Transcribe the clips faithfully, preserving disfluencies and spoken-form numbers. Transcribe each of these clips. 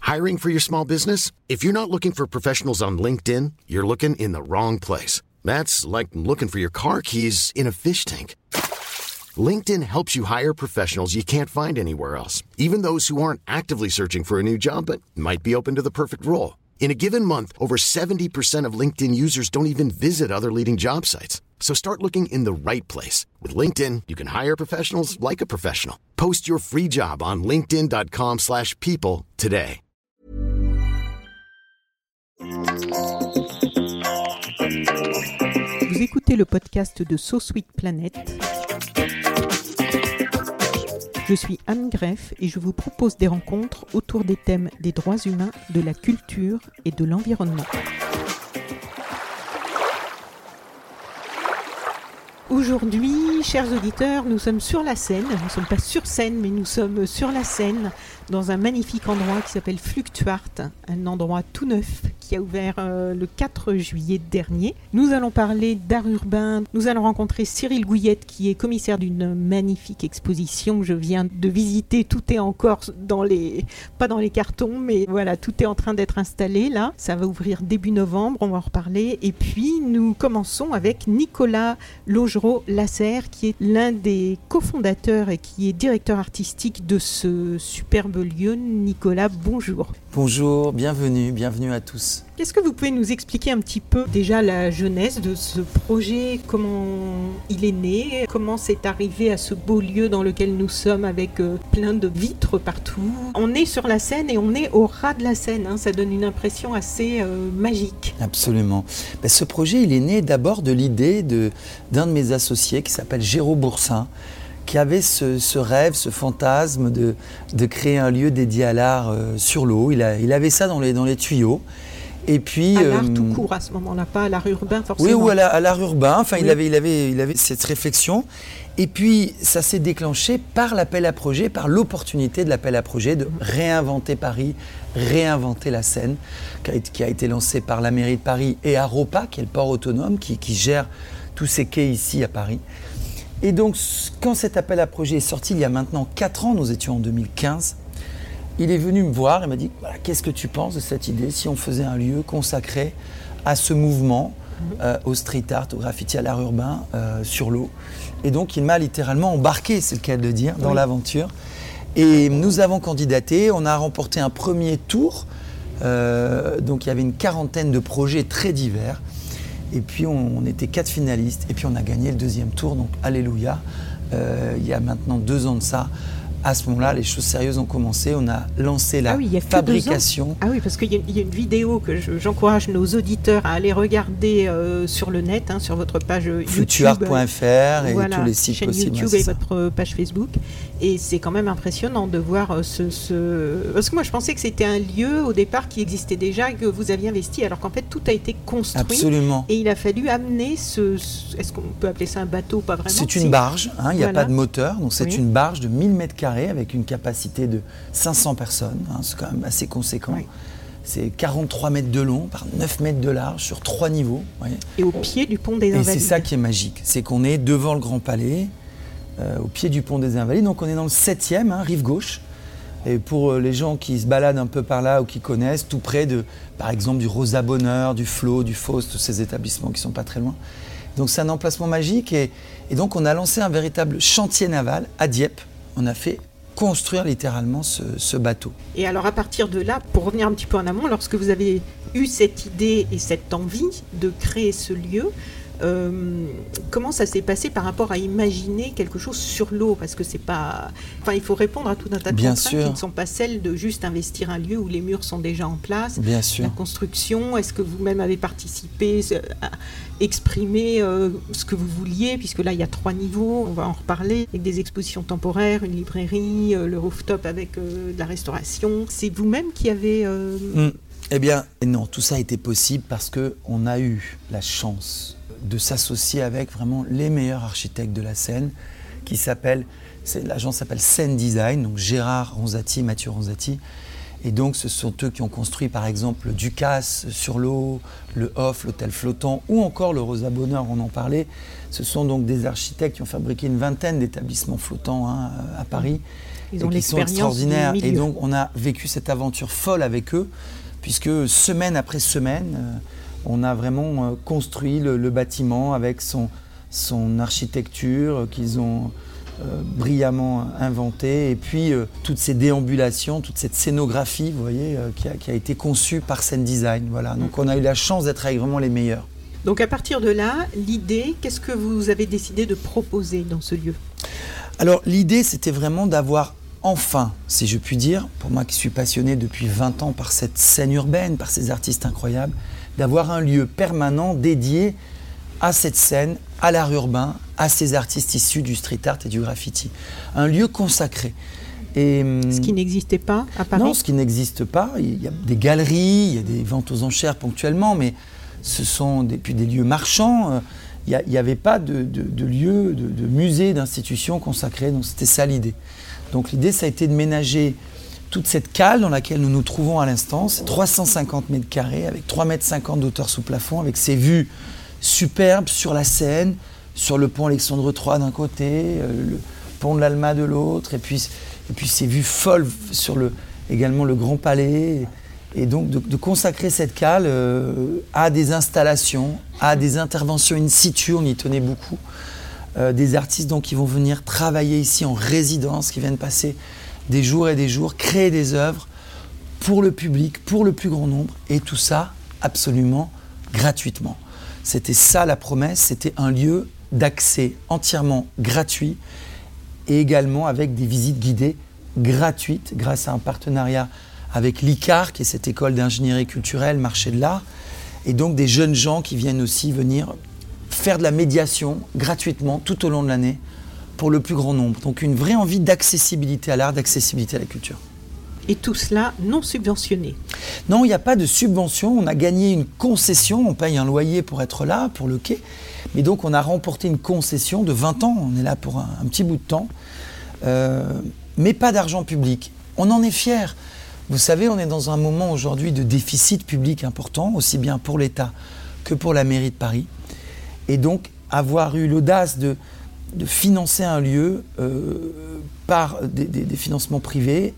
Hiring for your small business? If you're not looking for professionals on LinkedIn, you're looking in the wrong place. That's like looking for your car keys in a fish tank. LinkedIn helps you hire professionals you can't find anywhere else, even those who aren't actively searching for a new job but might be open to the perfect role. In a given month, over seventy percent of LinkedIn users don't even visit other leading job sites. So start looking in the right place. With LinkedIn, you can hire professionals like a professional. Post your free job on linkedin.com slash people today. Vous écoutez le podcast de So Sweet Planet. Je suis Anne Greff et je vous propose des rencontres autour des thèmes des droits humains, de la culture et de l'environnement. Aujourd'hui, chers auditeurs, nous sommes sur la Seine. Nous ne sommes pas sur scène, mais nous sommes sur la Seine, dans un magnifique endroit qui s'appelle Fluctuart, un endroit tout neuf qui a ouvert euh, le quatre juillet dernier. Nous allons parler d'art urbain. Nous allons rencontrer Cyril Gouillette, qui est commissaire d'une magnifique exposition que je viens de visiter. Tout est encore dans les, pas dans les cartons, mais voilà, tout est en train d'être installé là. Ça va ouvrir début novembre, on va en reparler. Et puis, nous commençons avec Nicolas Laugereau-Lasserre, qui est l'un des cofondateurs et qui est directeur artistique de ce superbe lieu. Nicolas, bonjour. Bonjour, bienvenue, bienvenue à tous. Qu'est-ce que vous pouvez nous expliquer un petit peu déjà la genèse de ce projet, comment il est né, comment c'est arrivé à ce beau lieu dans lequel nous sommes avec euh, plein de vitres partout. On est sur la Seine et on est au ras de la Seine, hein, ça donne une impression assez euh, magique. Absolument. Ben, ce projet, il est né d'abord de l'idée de, d'un de mes associés qui s'appelle Géraud Boursin, qui avait ce, ce rêve, ce fantasme de, de créer un lieu dédié à l'art euh, sur l'eau. Il, a, il avait ça dans les, dans les tuyaux. Et puis, à l'art euh, tout court à ce moment-là, pas à l'art urbain forcément. Oui, ou à, la, à l'art urbain. Enfin, oui. il, avait, il, avait, il avait cette réflexion. Et puis, ça s'est déclenché par l'appel à projet, par l'opportunité de l'appel à projet de réinventer Paris, réinventer la Seine, qui a été, qui a été lancé par la mairie de Paris et Aropa, qui est le port autonome, qui, qui gère tous ces quais ici à Paris. Et donc, quand cet appel à projet est sorti il y a maintenant quatre ans, nous étions en deux mille quinze, il est venu me voir et m'a dit voilà, « Qu'est-ce que tu penses de cette idée si on faisait un lieu consacré à ce mouvement, euh, au street art, au graffiti, à l'art urbain, euh, sur l'eau ?» Et donc, il m'a littéralement embarqué, c'est le cas de le dire, dans oui. l'aventure. Et nous avons candidaté, on a remporté un premier tour. Euh, donc, il y avait une quarantaine de projets très divers. Et puis on, on était quatre finalistes et puis on a gagné le deuxième tour, donc alléluia. Euh, il y a maintenant deux ans de ça. À ce moment-là, les choses sérieuses ont commencé. On a lancé la ah oui, il y a fabrication. Ah oui, parce qu'il y a, il y a une vidéo que je, j'encourage nos auditeurs à aller regarder euh, sur le net, hein, sur votre page YouTube. Fluctuart point F R et voilà, tous les sites chaîne possibles. YouTube et votre page Facebook. Et c'est quand même impressionnant de voir ce, ce... Parce que moi, je pensais que c'était un lieu, au départ, qui existait déjà, que vous aviez investi, alors qu'en fait, tout a été construit. Absolument. Et il a fallu amener ce... ce... Est-ce qu'on peut appeler ça un bateau? Pas vraiment. C'est une si. barge, hein, il n'y a voilà. pas de moteur. Donc c'est oui. une barge de mille mètres carrés avec une capacité de cinq cents personnes. Hein, c'est quand même assez conséquent. Oui. C'est quarante-trois mètres de long par neuf mètres de large sur trois niveaux. Voyez. Et au pied du pont des Invalides. Et c'est ça qui est magique. C'est qu'on est devant le Grand Palais, euh, au pied du pont des Invalides. Donc on est dans le septième, hein, rive gauche. Et pour les gens qui se baladent un peu par là ou qui connaissent, tout près de, par exemple, du Rosa Bonheur, du Flo, du Faust, tous ces établissements qui ne sont pas très loin. Donc c'est un emplacement magique. Et, et donc on a lancé un véritable chantier naval à Dieppe. On a fait construire littéralement ce, ce bateau. Et alors à partir de là, pour revenir un petit peu en amont, lorsque vous avez eu cette idée et cette envie de créer ce lieu, Euh, comment ça s'est passé par rapport à imaginer quelque chose sur l'eau? Parce que c'est pas... Enfin, il faut répondre à tout un tas de Bien contraintes sûr. qui ne sont pas celles de juste investir un lieu où les murs sont déjà en place. Bien sûr. La construction, est-ce que vous-même avez participé à exprimer euh, ce que vous vouliez? Puisque là, il y a trois niveaux, on va en reparler, avec des expositions temporaires, une librairie, euh, le rooftop avec euh, de la restauration. C'est vous-même qui avez... Euh... Mmh. Eh bien, non, tout ça a été possible parce qu'on a eu la chance de s'associer avec vraiment les meilleurs architectes de la Seine, qui s'appellent, c'est, l'agence s'appelle Seine Design, donc Gérard Ronzati, Mathieu Ronzati. Et donc ce sont eux qui ont construit par exemple le Ducasse sur l'eau, le Off, l'hôtel flottant, ou encore le Rosa Bonheur, on en parlait. Ce sont donc des architectes qui ont fabriqué une vingtaine d'établissements flottants hein, à Paris. Ils ont et qui sont l'expérience extraordinaires. du milieu. Et donc, on a vécu cette aventure folle avec eux, puisque semaine après semaine, euh, on a vraiment euh, construit le, le bâtiment avec son, son architecture euh, qu'ils ont euh, brillamment inventée, et puis euh, toutes ces déambulations, toute cette scénographie, vous voyez, euh, qui, a, qui a été conçue par Scène Design. Voilà. Donc, on a eu la chance d'être avec vraiment les meilleurs. Donc à partir de là, l'idée, qu'est-ce que vous avez décidé de proposer dans ce lieu ? Alors l'idée, c'était vraiment d'avoir enfin, si je puis dire, pour moi qui suis passionné depuis vingt ans par cette scène urbaine, par ces artistes incroyables, d'avoir un lieu permanent dédié à cette scène, à l'art urbain, à ces artistes issus du street art et du graffiti. Un lieu consacré. Et, ce qui n'existait pas à Paris ? Non, ce qui n'existe pas. Il y a des galeries, il y a des ventes aux enchères ponctuellement, mais ce sont des, puis des lieux marchands. Il n'y avait pas de, de, de lieu, de, de musée, d'institution consacrée. Donc c'était ça l'idée. Donc l'idée, ça a été de ménager toute cette cale dans laquelle nous nous trouvons à l'instant. C'est trois cent cinquante mètres carrés avec trois mètres cinquante d'hauteur sous plafond, avec ces vues superbes sur la Seine, sur le pont Alexandre trois d'un côté, le pont de l'Alma de l'autre, et puis, et puis ces vues folles sur le, également le Grand Palais. Et donc de, de consacrer cette cale euh, à des installations, à des interventions in situ, on y tenait beaucoup. Euh, des artistes donc, qui vont venir travailler ici en résidence, qui viennent passer des jours et des jours, créer des œuvres pour le public, pour le plus grand nombre, et tout ça absolument gratuitement. C'était ça la promesse, c'était un lieu d'accès entièrement gratuit et également avec des visites guidées gratuites grâce à un partenariat avec l'I C A R, qui est cette école d'ingénierie culturelle, marché de l'art, et donc des jeunes gens qui viennent aussi venir faire de la médiation gratuitement tout au long de l'année pour le plus grand nombre. Donc une vraie envie d'accessibilité à l'art, d'accessibilité à la culture. Et tout cela non subventionné ? Non, il n'y a pas de subvention. On a gagné une concession. On paye un loyer pour être là, pour le quai. Mais donc on a remporté une concession de vingt ans. On est là pour un, un petit bout de temps. Euh, mais pas d'argent public. On en est fiers. Vous savez, on est dans un moment aujourd'hui de déficit public important, aussi bien pour l'État que pour la mairie de Paris. Et donc, avoir eu l'audace de, de financer un lieu euh, par des, des, des financements privés,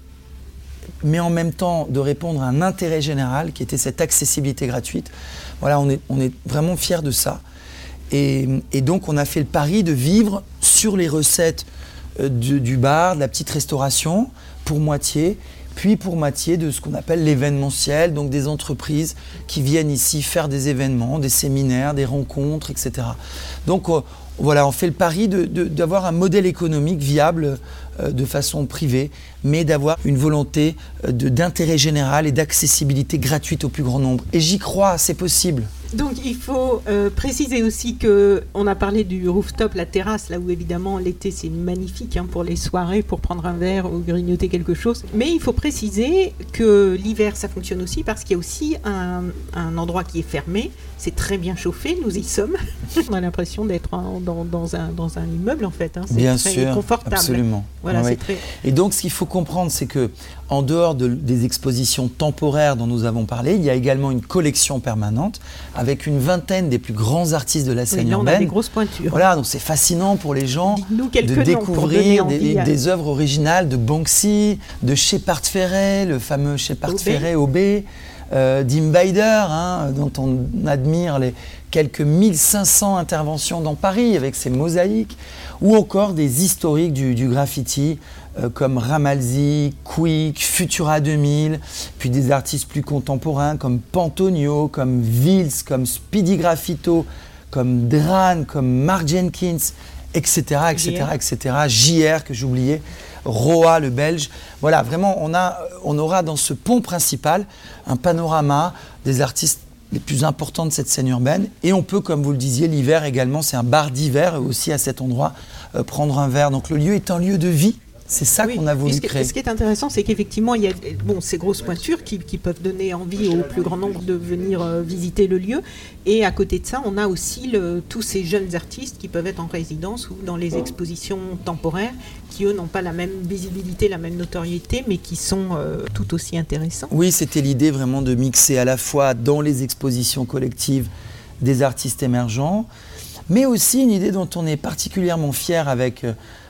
mais en même temps de répondre à un intérêt général qui était cette accessibilité gratuite, voilà, on est, on est vraiment fiers de ça. Et, et donc, on a fait le pari de vivre sur les recettes euh, du, du bar, de la petite restauration, pour moitié, puis pour moitié de ce qu'on appelle l'événementiel, donc des entreprises qui viennent ici faire des événements, des séminaires, des rencontres, et cetera. Donc euh, voilà, on fait le pari de, de, d'avoir un modèle économique viable euh, de façon privée, mais d'avoir une volonté euh, de, d'intérêt général et d'accessibilité gratuite au plus grand nombre. Et j'y crois, c'est possible. Donc il faut euh, préciser aussi qu'on a parlé du rooftop, la terrasse, là où évidemment l'été c'est magnifique hein, pour les soirées, pour prendre un verre ou grignoter quelque chose. Mais il faut préciser que l'hiver ça fonctionne aussi parce qu'il y a aussi un, un endroit qui est fermé. C'est très bien chauffé, nous y sommes. On a l'impression d'être en, dans, dans, un, dans un immeuble en fait. Hein. C'est bien très sûr, confortable. Absolument. Voilà, ouais. c'est très... Et donc ce qu'il faut comprendre, c'est que en dehors de, des expositions temporaires dont nous avons parlé, il y a également une collection permanente avec une vingtaine des plus grands artistes de la scène oui, là, urbaine. On a des grosses pointures. Voilà, donc c'est fascinant pour les gens de découvrir des, envie, des œuvres originales de Banksy, de Shepard Fairey, le fameux Shepard Fairey O B, euh, d'Im Bider, hein, dont on admire les quelques mille cinq cents interventions dans Paris avec ses mosaïques, ou encore des historiques du, du graffiti euh, comme Ramalzi, Quick, Futura deux mille, puis des artistes plus contemporains comme Pantonio, comme Vils, comme Speedy Graffito, comme Dran, comme Mark Jenkins, et cetera, et cetera, et cetera. J R que j'oubliais, Roa le Belge. Voilà, vraiment, on, a, on aura dans ce pont principal un panorama des artistes les plus importants de cette scène urbaine. Et on peut, comme vous le disiez, l'hiver également, c'est un bar d'hiver aussi à cet endroit, euh, prendre un verre. Donc le lieu est un lieu de vie. C'est ça oui, qu'on a voulu ce créer. Ce qui est intéressant, c'est qu'effectivement, il y a bon, ces grosses pointures qui, qui peuvent donner envie au plus grand nombre de venir euh, visiter le lieu. Et à côté de ça, on a aussi le, tous ces jeunes artistes qui peuvent être en résidence ou dans les expositions temporaires, qui eux n'ont pas la même visibilité, la même notoriété, mais qui sont euh, tout aussi intéressants. Oui, c'était l'idée vraiment de mixer à la fois dans les expositions collectives des artistes émergents, mais aussi une idée dont on est particulièrement fier avec... Euh,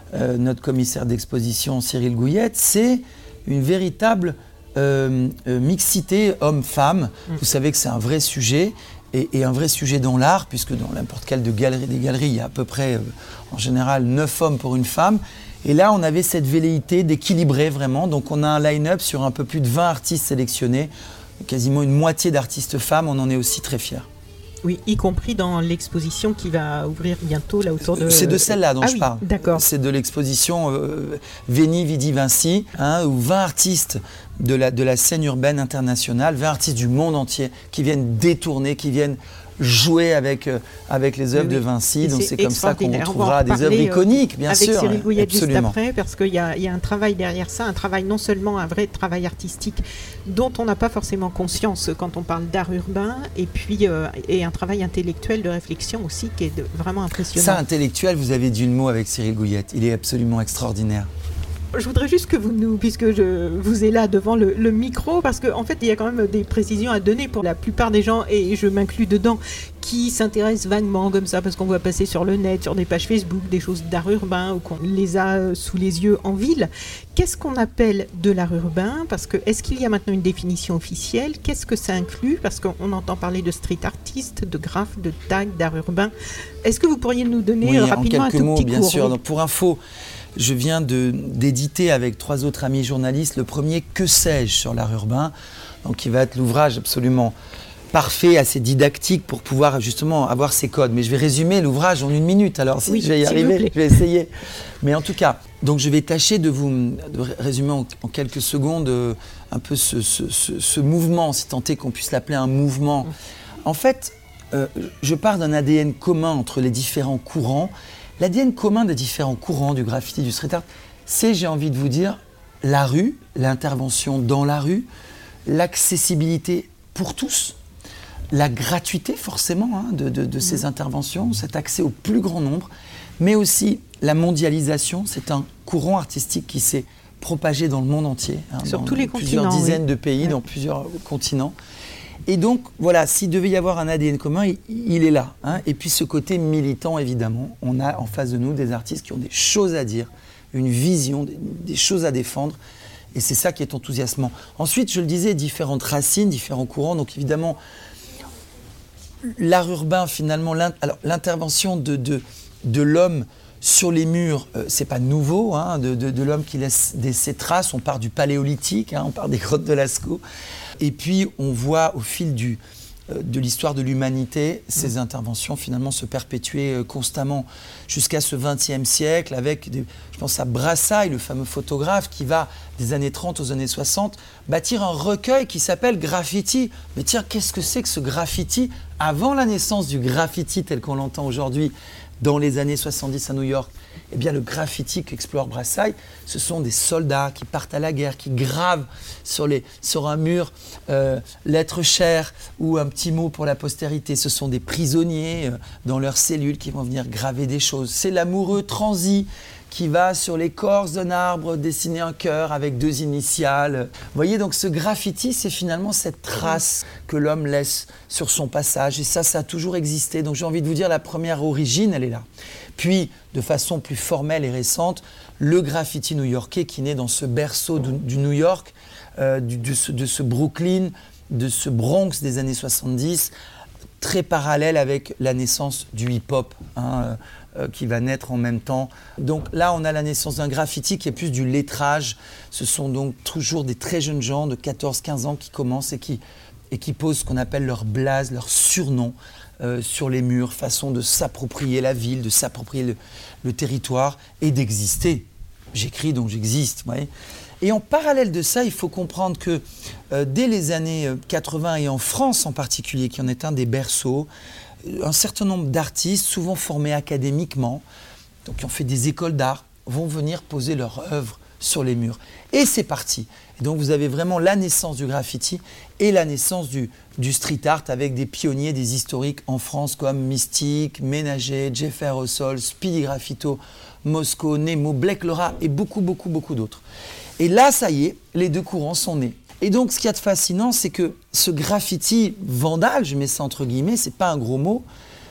euh, notre commissaire d'exposition Cyril Gouillette, c'est une véritable euh, euh, mixité homme-femme. Mmh. Vous savez que c'est un vrai sujet. Et, et un vrai sujet dans l'art, puisque dans n'importe quelle de galerie, des galeries, il y a à peu près, euh, en général, neuf hommes pour une femme. Et là, on avait cette velléité d'équilibrer vraiment. Donc, on a un line-up sur un peu plus de vingt artistes sélectionnés, quasiment une moitié d'artistes femmes. On en est aussi très fiers. Oui, y compris dans l'exposition qui va ouvrir bientôt là autour de... C'est de celle-là dont ah je oui, parle. D'accord. C'est de l'exposition euh, Veni Vidi Vinci, hein, où vingt artistes de la, de la scène urbaine internationale, vingt artistes du monde entier qui viennent détourner, qui viennent jouer avec, euh, avec les œuvres oui, oui. de Vinci. Et donc c'est, c'est comme ça qu'on retrouvera des œuvres iconiques, bien avec sûr. Avec Cyril Gouillette juste absolument. après, parce qu'il y a, y a un travail derrière ça, un travail non seulement un vrai travail artistique dont on n'a pas forcément conscience quand on parle d'art urbain, et puis euh, et un travail intellectuel de réflexion aussi qui est de, vraiment impressionnant. Ça, intellectuel, vous avez dit le mot avec Cyril Gouillette. Il est absolument extraordinaire. Je voudrais juste que vous nous, puisque je vous ai là devant le, le micro, parce qu'en en fait, il y a quand même des précisions à donner pour la plupart des gens, et je m'inclus dedans, qui s'intéressent vaguement comme ça, parce qu'on voit passer sur le net, sur des pages Facebook, des choses d'art urbain, ou qu'on les a sous les yeux en ville. Qu'est-ce qu'on appelle de l'art urbain ? Parce que, est-ce qu'il y a maintenant une définition officielle ? Qu'est-ce que ça inclut ? Parce qu'on entend parler de street artist, de graphe, de tag, d'art urbain. Est-ce que vous pourriez nous donner oui, rapidement en quelques un tout mots, petit bien cours, sûr. oui. Donc, pour info, je viens de, d'éditer avec trois autres amis journalistes le premier « Que sais-je » sur l'art urbain, donc qui va être l'ouvrage absolument parfait, assez didactique pour pouvoir justement avoir ces codes. Mais je vais résumer l'ouvrage en une minute, alors si oui, je vais y arriver, je vais essayer. Mais en tout cas, donc je vais tâcher de vous de résumer en, en quelques secondes euh, un peu ce, ce, ce, ce mouvement, si tant est qu'on puisse l'appeler un mouvement. En fait, euh, je pars d'un A D N commun entre les différents courants. L'A D N commun des différents courants du graffiti, du street art, c'est, j'ai envie de vous dire, la rue, l'intervention dans la rue, l'accessibilité pour tous, la gratuité forcément hein, de, de, de mmh. ces interventions, cet accès au plus grand nombre, mais aussi la mondialisation. C'est un courant artistique qui s'est propagé dans le monde entier, hein, sur dans tous les plusieurs continents, dizaines oui. de pays, ouais. dans plusieurs continents. Et donc, voilà, s'il devait y avoir un A D N commun, il, il est là. Hein. Et puis ce côté militant, évidemment, on a en face de nous des artistes qui ont des choses à dire, une vision, des, des choses à défendre. Et c'est ça qui est enthousiasmant. Ensuite, je le disais, différentes racines, différents courants. Donc évidemment, l'art urbain, finalement, l'in- alors, l'intervention de, de, de l'homme sur les murs, euh, c'est pas nouveau, hein, de, de, de l'homme qui laisse des, ses traces. On part du paléolithique, hein, on part des grottes de Lascaux. Et puis, on voit au fil du, euh, de l'histoire de l'humanité, ces interventions finalement se perpétuer euh, constamment jusqu'à ce vingtième siècle avec, des, je pense à Brassailles, le fameux photographe qui va des années trente aux années soixante bâtir un recueil qui s'appelle Graffiti. Mais tiens, qu'est-ce que c'est que ce graffiti ? Avant la naissance du graffiti tel qu'on l'entend aujourd'hui, dans les années soixante-dix à New York, eh bien le graffiti qu'explore Brassailles, ce sont des soldats qui partent à la guerre, qui gravent sur, les, sur un mur euh, lettre chère ou un petit mot pour la postérité. Ce sont des prisonniers euh, dans leurs cellules qui vont venir graver des choses. C'est l'amoureux transi qui va sur l'écorce d'un arbre dessiner un cœur avec deux initiales. Vous voyez, donc ce graffiti, c'est finalement cette trace que l'homme laisse sur son passage. Et ça, ça a toujours existé. Donc j'ai envie de vous dire, la première origine, elle est là. Puis, de façon plus formelle et récente, le graffiti new-yorkais qui naît dans ce berceau du, du New York, euh, du, de, ce, de ce Brooklyn, de ce Bronx des années soixante-dix, très parallèle avec la naissance du hip-hop, hein, euh, qui va naître en même temps. Donc là, on a la naissance d'un graffiti qui est plus du lettrage. Ce sont donc toujours des très jeunes gens de quatorze quinze ans qui commencent et qui, et qui posent ce qu'on appelle leur blase, leur surnom euh, sur les murs, façon de s'approprier la ville, de s'approprier le, le territoire et d'exister. J'écris donc j'existe, vous voyez. Et en parallèle de ça, il faut comprendre que euh, dès les années quatre-vingts, et en France en particulier, qui en est un des berceaux, un certain nombre d'artistes, souvent formés académiquement, donc qui ont fait des écoles d'art, vont venir poser leur œuvre sur les murs. Et c'est parti. Et donc vous avez vraiment la naissance du graffiti et la naissance du, du street art avec des pionniers, des historiques en France comme Mystique, Ménager, Jeff Aerosol, Speedy Graffito, Mosco, Nemo, Blake Laura et beaucoup, beaucoup, beaucoup d'autres. Et là, ça y est, les deux courants sont nés. Et donc, ce qu'il y a de fascinant, c'est que ce graffiti vandale, je mets ça entre guillemets, c'est pas un gros mot,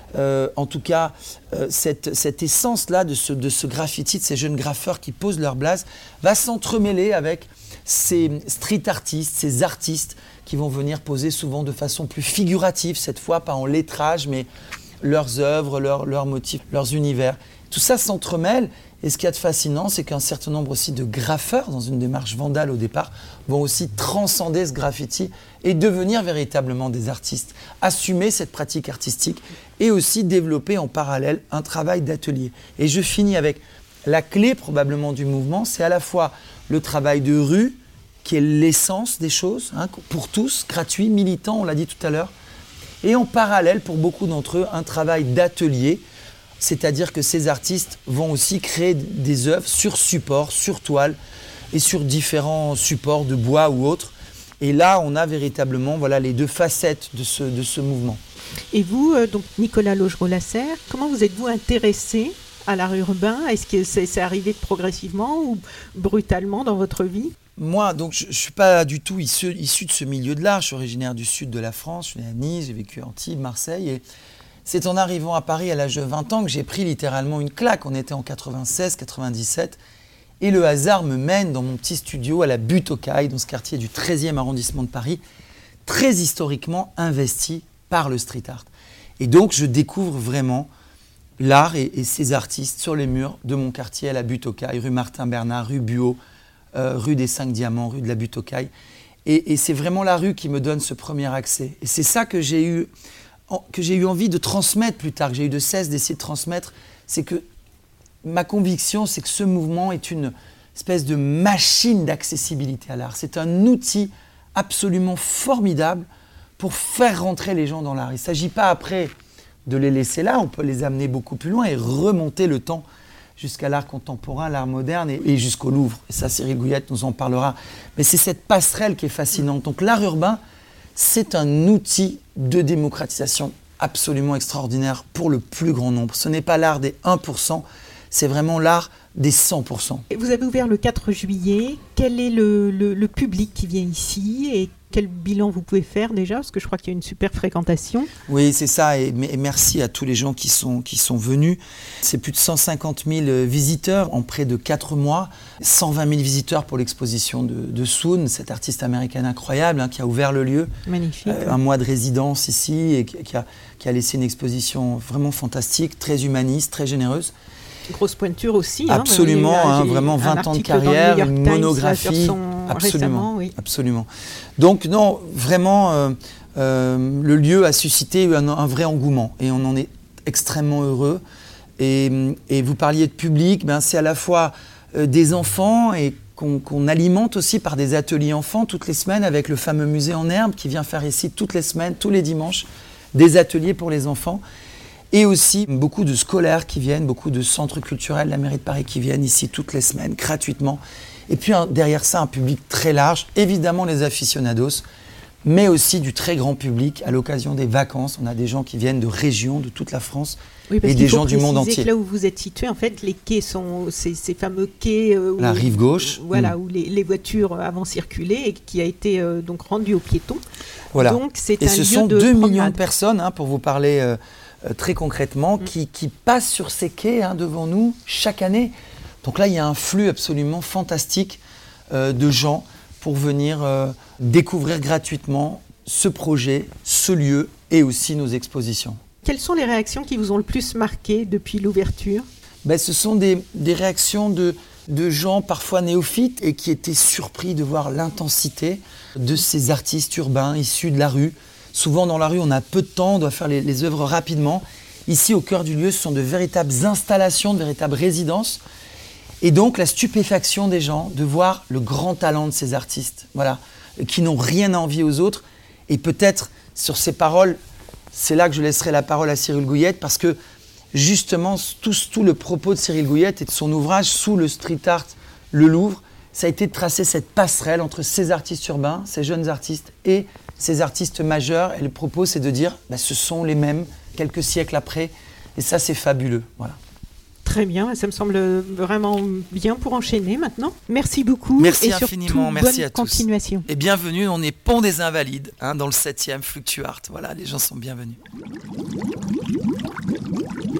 euh, en tout cas, euh, cette, cette essence-là de ce, de ce graffiti, de ces jeunes graffeurs qui posent leur blase, va s'entremêler avec ces street artistes, ces artistes qui vont venir poser souvent de façon plus figurative, cette fois pas en lettrage, mais leurs œuvres, leurs, leurs motifs, leurs univers. Tout ça s'entremêle. Et ce qu'il y a de fascinant, c'est qu'un certain nombre aussi de graffeurs, dans une démarche vandale au départ, vont aussi transcender ce graffiti et devenir véritablement des artistes, assumer cette pratique artistique et aussi développer en parallèle un travail d'atelier. Et je finis avec la clé probablement du mouvement, c'est à la fois le travail de rue, qui est l'essence des choses, hein, pour tous, gratuit, militant, on l'a dit tout à l'heure, et en parallèle, pour beaucoup d'entre eux, un travail d'atelier, c'est-à-dire que ces artistes vont aussi créer des œuvres sur support, sur toile et sur différents supports de bois ou autres. Et là, on a véritablement voilà, les deux facettes de ce, de ce mouvement. Et vous, euh, donc Nicolas Laugereau-Lasserre, comment vous êtes-vous intéressé à l'art urbain? Est-ce que c'est, c'est arrivé progressivement ou brutalement dans votre vie? Moi, donc, je ne suis pas du tout issu, issu de ce milieu de l'art. Je suis originaire du sud de la France, je suis né à Nice, j'ai vécu à Antibes, Marseille. Et c'est en arrivant à Paris à l'âge de vingt ans que j'ai pris littéralement une claque. On était en quatre-vingt-seize quatre-vingt-dix-sept et le hasard me mène dans mon petit studio à la Butte aux Cailles, dans ce quartier du treizième arrondissement de Paris, très historiquement investi par le street art. Et donc je découvre vraiment l'art et, et ses artistes sur les murs de mon quartier à la Butte aux Cailles, rue Martin-Bernard, rue Buot, euh, rue des Cinq Diamants, rue de la Butte aux Cailles. Et, et c'est vraiment la rue qui me donne ce premier accès. Et c'est ça que j'ai eu... que j'ai eu envie de transmettre plus tard, que j'ai eu de cesse d'essayer de transmettre, c'est que ma conviction, c'est que ce mouvement est une espèce de machine d'accessibilité à l'art. C'est un outil absolument formidable pour faire rentrer les gens dans l'art. Il ne s'agit pas après de les laisser là, on peut les amener beaucoup plus loin et remonter le temps jusqu'à l'art contemporain, l'art moderne et, et jusqu'au Louvre. Et ça, Cyril Gouillette nous en parlera. Mais c'est cette passerelle qui est fascinante. Donc l'art urbain, c'est un outil de démocratisation absolument extraordinaire pour le plus grand nombre. Ce n'est pas l'art des un pour cent, c'est vraiment l'art des cent pour cent. Vous avez ouvert le quatre juillet. Quel est le, le, le public qui vient ici et quel bilan vous pouvez faire déjà? Parce que je crois qu'il y a une super fréquentation. Oui, c'est ça. Et, et merci à tous les gens qui sont, qui sont venus. C'est plus de cent cinquante mille visiteurs en près de quatre mois. cent vingt mille visiteurs pour l'exposition de, de Soon, cette artiste américaine incroyable hein, qui a ouvert le lieu. Magnifique. Euh, un mois de résidence ici et qui, qui, a, qui a laissé une exposition vraiment fantastique, très humaniste, très généreuse. Grosse pointure aussi. Absolument, hein, hein, vraiment vingt ans de carrière, une monographie. Son... Absolument, récemment, oui. absolument. Donc non, vraiment, euh, euh, le lieu a suscité un, un vrai engouement et on en est extrêmement heureux. Et, et vous parliez de public, ben c'est à la fois euh, des enfants et qu'on, qu'on alimente aussi par des ateliers enfants toutes les semaines avec le fameux musée en herbe qui vient faire ici toutes les semaines, tous les dimanches, des ateliers pour les enfants. Et aussi beaucoup de scolaires qui viennent, beaucoup de centres culturels de la mairie de Paris qui viennent ici toutes les semaines, gratuitement. Et puis un, derrière ça, un public très large, évidemment les aficionados, mais aussi du très grand public à l'occasion des vacances. On a des gens qui viennent de régions, de toute la France, oui, et des gens du monde entier. Que là où vous êtes situé, en fait, les quais sont ces, ces fameux quais... Euh, la où, rive gauche. Où, voilà, mmh. où les, les voitures avant circulaient et qui a été euh, donc rendu aux piétons. Voilà. Donc, c'est et un ce lieu sont de deux promenade. millions de personnes, hein, pour vous parler... Euh, Euh, très concrètement, mmh. qui, qui passent sur ces quais hein, devant nous chaque année. Donc là, il y a un flux absolument fantastique euh, de gens pour venir euh, découvrir gratuitement ce projet, ce lieu et aussi nos expositions. Quelles sont les réactions qui vous ont le plus marqué depuis l'ouverture? Ben, ce sont des, des réactions de, de gens parfois néophytes et qui étaient surpris de voir l'intensité de ces artistes urbains issus de la rue. Souvent dans la rue, on a peu de temps, on doit faire les, les œuvres rapidement. Ici, au cœur du lieu, ce sont de véritables installations, de véritables résidences. Et donc, la stupéfaction des gens de voir le grand talent de ces artistes, voilà, qui n'ont rien à envier aux autres. Et peut-être, sur ces paroles, c'est là que je laisserai la parole à Cyril Gouillette, parce que justement, tout, tout le propos de Cyril Gouillette et de son ouvrage, Sous le street art, le Louvre, ça a été de tracer cette passerelle entre ces artistes urbains, ces jeunes artistes, et ces artistes majeurs. Et le propos, c'est de dire, bah, ce sont les mêmes, quelques siècles après. Et ça, c'est fabuleux. Voilà. Très bien, ça me semble vraiment bien pour enchaîner maintenant. Merci beaucoup. Merci et infiniment, surtout, merci bonne à tous. Continuation. Et bienvenue, on est Pont des Invalides, hein, dans le septième Fluctuart. Voilà, les gens sont bienvenus.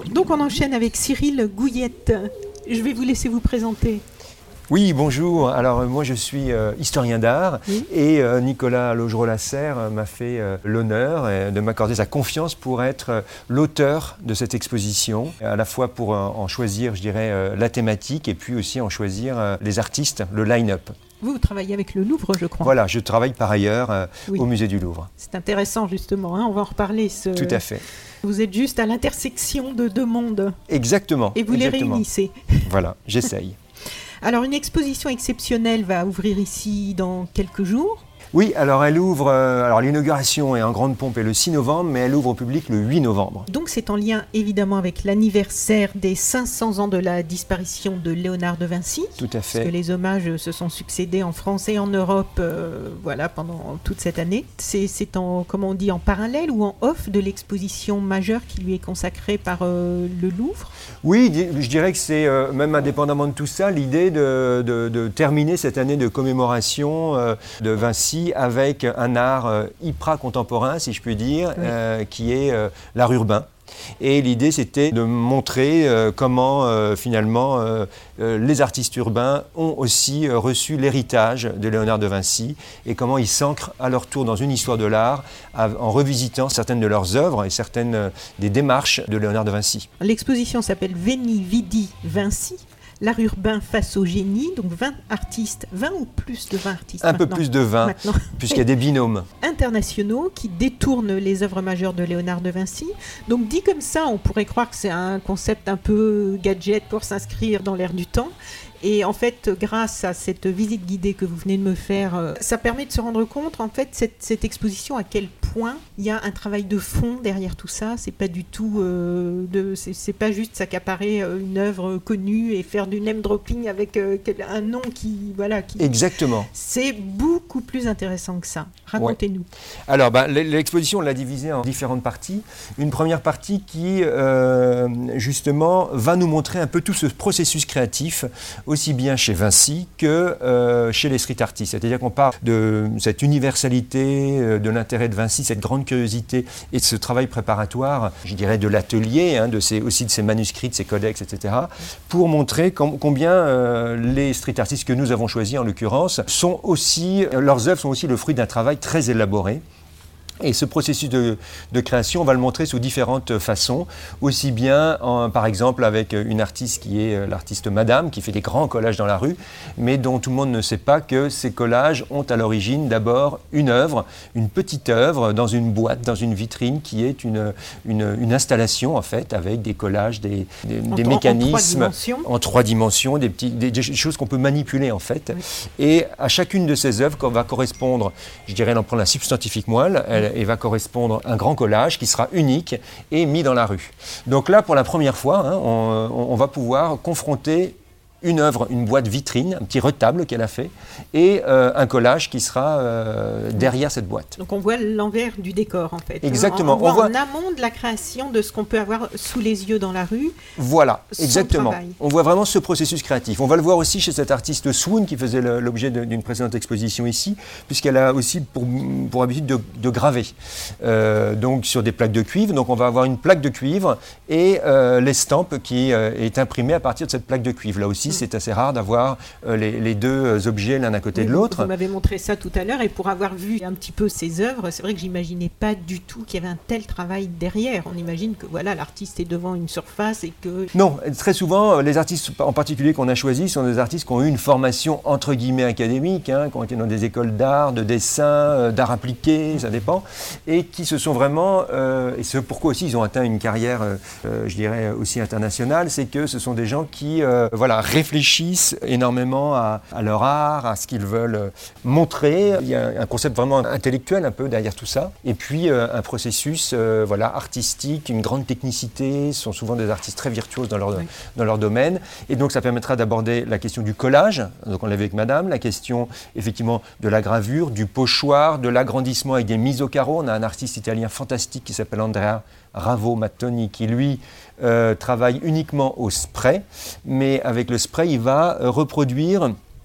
Donc on enchaîne avec Cyril Gouillette. Je vais vous laisser vous présenter. Oui, bonjour. Alors, euh, moi, je suis euh, historien d'art oui. et euh, Nicolas Laugereau-Lasserre euh, m'a fait euh, l'honneur euh, de m'accorder sa confiance pour être euh, l'auteur de cette exposition, à la fois pour euh, en choisir, je dirais, euh, la thématique et puis aussi en choisir euh, les artistes, le line-up. Vous, vous travaillez avec le Louvre, je crois. Voilà, je travaille par ailleurs euh, oui. au musée du Louvre. C'est intéressant, justement, hein, on va en reparler. Ce... Tout à fait. Vous êtes juste à l'intersection de deux mondes. Exactement. Et vous exactement. les réunissez. Voilà, j'essaye. Alors, une exposition exceptionnelle va ouvrir ici dans quelques jours. Oui, alors elle ouvre, euh, alors l'inauguration est en grande pompe et le six novembre, mais elle ouvre au public le huit novembre. Donc c'est en lien évidemment avec l'anniversaire des cinq cents ans de la disparition de Léonard de Vinci. Tout à fait. Parce que les hommages se sont succédés en France et en Europe euh, voilà, pendant toute cette année. C'est, c'est en, comment on dit, en parallèle ou en off de l'exposition majeure qui lui est consacrée par euh, le Louvre ? Oui, je dirais que c'est, euh, même indépendamment de tout ça, l'idée de, de, de terminer cette année de commémoration euh, de Vinci avec un art euh, hyper contemporain, si je puis dire, oui. euh, qui est euh, l'art urbain. Et l'idée, c'était de montrer euh, comment, euh, finalement, euh, euh, les artistes urbains ont aussi euh, reçu l'héritage de Léonard de Vinci et comment ils s'ancrent à leur tour dans une histoire de l'art à, en revisitant certaines de leurs œuvres et certaines euh, des démarches de Léonard de Vinci. L'exposition s'appelle Veni, Vidi, Vinci. L'art urbain face au génie, donc vingt artistes, vingt ou plus de vingt artistes Un maintenant. peu plus de vingt, puisqu'il y a des binômes. Internationaux qui détournent les œuvres majeures de Léonard de Vinci. Donc dit comme ça, on pourrait croire que c'est un concept un peu gadget pour s'inscrire dans l'air du temps. Et en fait, grâce à cette visite guidée que vous venez de me faire, euh, ça permet de se rendre compte, en fait, cette, cette exposition, à quel point il y a un travail de fond derrière tout ça. C'est pas du tout, euh, de, c'est, c'est pas juste s'accaparer euh, une œuvre connue et faire du name dropping avec euh, un nom qui, voilà. Qui... Exactement. C'est beaucoup plus intéressant que ça. Racontez-nous. Ouais. Alors, bah, l'exposition, on l'a divisée en différentes parties. Une première partie qui, euh, justement, va nous montrer un peu tout ce processus créatif, aussi bien chez Vinci que euh, chez les street artists. C'est-à-dire qu'on parle de cette universalité, euh, de l'intérêt de Vinci, cette grande curiosité et de ce travail préparatoire, je dirais de l'atelier, hein, de ces, aussi de ses manuscrits, de ses codex, et cetera, pour montrer com- combien euh, les street artistes que nous avons choisis, en l'occurrence, sont aussi, euh, leurs œuvres sont aussi le fruit d'un travail très élaboré. Et ce processus de, de création, on va le montrer sous différentes façons, aussi bien en, par exemple avec une artiste qui est l'artiste Madame, qui fait des grands collages dans la rue, mais dont tout le monde ne sait pas que ces collages ont à l'origine d'abord une œuvre, une petite œuvre dans une boîte, dans une vitrine, qui est une, une, une installation en fait, avec des collages, des, des, des mécanismes en trois, en trois dimensions, des, petits, des, des choses qu'on peut manipuler en fait. Oui. Et à chacune de ces œuvres va correspondre, je dirais, on prend la substantifique moelle, elle, et va correspondre un grand collage qui sera unique et mis dans la rue. Donc là, pour la première fois, hein, on, on va pouvoir confronter une œuvre, une boîte vitrine, un petit retable qu'elle a fait, et euh, un collage qui sera euh, derrière cette boîte. Donc on voit l'envers du décor en fait. Exactement. On, on voit, on voit en amont de la création de ce qu'on peut avoir sous les yeux dans la rue. Voilà, exactement. Travail. On voit vraiment ce processus créatif. On va le voir aussi chez cette artiste Swoon qui faisait le, l'objet de, d'une précédente exposition ici, puisqu'elle a aussi pour, pour habitude de, de graver, euh, donc sur des plaques de cuivre. Donc on va avoir une plaque de cuivre et euh, l'estampe qui euh, est imprimée à partir de cette plaque de cuivre. Là aussi, c'est assez rare d'avoir euh, les, les deux objets l'un à côté oui, de l'autre. Vous m'avez montré ça tout à l'heure et pour avoir vu un petit peu ces œuvres, c'est vrai que j'imaginais pas du tout qu'il y avait un tel travail derrière. On imagine que voilà, l'artiste est devant une surface et que... Non, très souvent, les artistes en particulier qu'on a choisis sont des artistes qui ont eu une formation entre guillemets académique, hein, qui ont été dans des écoles d'art, de dessin, euh, d'art appliqué, ça dépend, et qui se sont vraiment, euh, et c'est pourquoi aussi ils ont atteint une carrière, euh, je dirais, aussi internationale, c'est que ce sont des gens qui euh, voilà, réfléchissent énormément à, à leur art, à ce qu'ils veulent montrer. Il y a un concept vraiment intellectuel un peu derrière tout ça. Et puis euh, un processus euh, voilà, artistique, une grande technicité. Ce sont souvent des artistes très virtuoses dans leur, oui. dans leur domaine. Et donc ça permettra d'aborder la question du collage, donc on l'a vu avec Madame, la question effectivement de la gravure, du pochoir, de l'agrandissement avec des mises au carreau. On a un artiste italien fantastique qui s'appelle Andrea Ravo Mattoni, qui lui euh, travaille uniquement au spray, mais avec le spray, il va euh, reproduire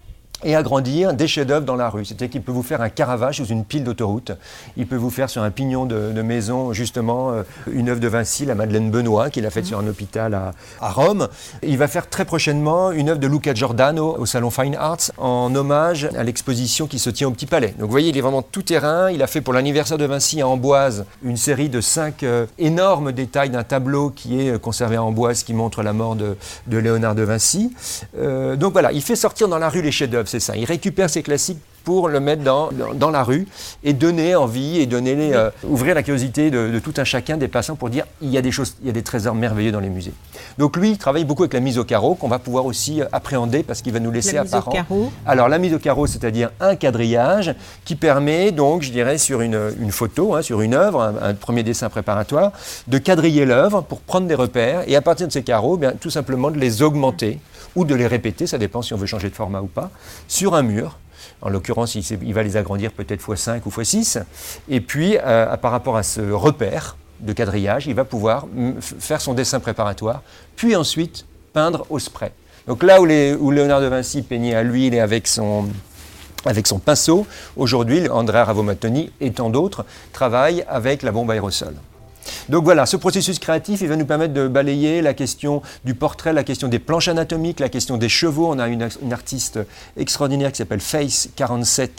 et agrandir des chefs-d'œuvre dans la rue. C'est-à-dire qu'il peut vous faire un Caravage sous une pile d'autoroute. Il peut vous faire sur un pignon de, de maison, justement, euh, une œuvre de Vinci, la Madeleine Benoît, qu'il a faite mmh. sur un hôpital à, à Rome. Il va faire très prochainement une œuvre de Luca Giordano au Salon Fine Arts en hommage à l'exposition qui se tient au Petit Palais. Donc vous voyez, il est vraiment tout terrain. Il a fait pour l'anniversaire de Vinci à Amboise une série de cinq euh, énormes détails d'un tableau qui est conservé à Amboise qui montre la mort de, de Léonard de Vinci. Euh, donc voilà, il fait sortir dans la rue les chefs-d'œuvre. C'est ça. Il récupère ses classiques pour le mettre dans, dans, dans la rue et donner envie et donner les, euh, ouvrir la curiosité de, de tout un chacun des passants pour dire il y a des choses, il y a des trésors merveilleux dans les musées. Donc lui, il travaille beaucoup avec la mise au carreau qu'on va pouvoir aussi appréhender parce qu'il va nous laisser apparent. La mise au carreau. Alors la mise au carreau, c'est-à-dire un quadrillage qui permet donc, je dirais, sur une, une photo, hein, sur une œuvre, un, un premier dessin préparatoire, de quadriller l'œuvre pour prendre des repères et à partir de ces carreaux, bien, tout simplement de les augmenter ou de les répéter, ça dépend si on veut changer de format ou pas, sur un mur. En l'occurrence, il, il va les agrandir peut-être fois cinq ou fois six. Et puis, euh, par rapport à ce repère de quadrillage, il va pouvoir m- faire son dessin préparatoire, puis ensuite peindre au spray. Donc là où, les, où Léonard de Vinci peignait à l'huile et avec son, avec son pinceau, aujourd'hui, Andrea Ravomattoni et tant d'autres travaillent avec la bombe aérosol. Donc voilà, ce processus créatif, il va nous permettre de balayer la question du portrait, la question des planches anatomiques, la question des chevaux. On a une, une artiste extraordinaire qui s'appelle Face quarante-sept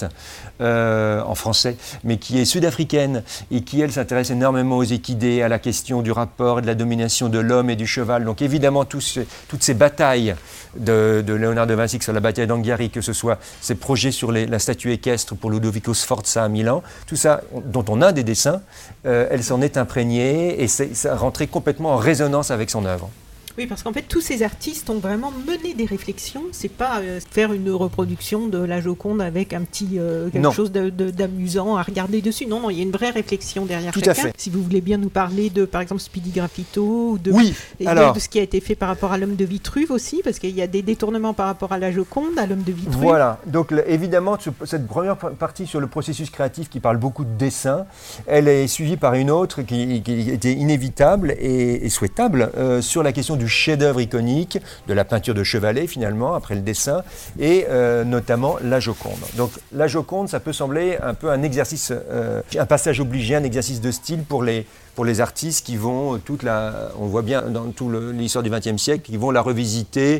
euh, en français, mais qui est sud-africaine et qui, elle, s'intéresse énormément aux équidés, à la question du rapport et de la domination de l'homme et du cheval. Donc évidemment, tous, toutes ces batailles de, de Léonard de Vinci, que ce soit la bataille d'Anghiari, que ce soit ses projets sur les, la statue équestre pour Ludovico Sforza à Milan, tout ça, dont on a des dessins, euh, elle s'en est imprégnée et c'est, ça rentrait complètement en résonance avec son œuvre. Oui, parce qu'en fait, tous ces artistes ont vraiment mené des réflexions. C'est pas euh, faire une reproduction de la Joconde avec un petit euh, quelque non. chose de, de, d'amusant à regarder dessus. Non, non, il y a une vraie réflexion derrière Tout chacun. À fait. Si vous voulez bien nous parler de, par exemple, Speedy Graffito ou de, oui, et alors, de, de ce qui a été fait par rapport à l'homme de Vitruve aussi, parce qu'il y a des détournements par rapport à la Joconde, à l'homme de Vitruve. Voilà. Donc évidemment, cette première partie sur le processus créatif qui parle beaucoup de dessin, elle est suivie par une autre qui, qui était inévitable et, et souhaitable euh, sur la question du chef-d'œuvre iconique, de la peinture de chevalet finalement, après le dessin, et euh, notamment la Joconde. Donc la Joconde, ça peut sembler un peu un exercice, euh, un passage obligé, un exercice de style pour les, pour les artistes qui vont toute la, on voit bien dans toute l'histoire du vingtième siècle, qui vont la revisiter,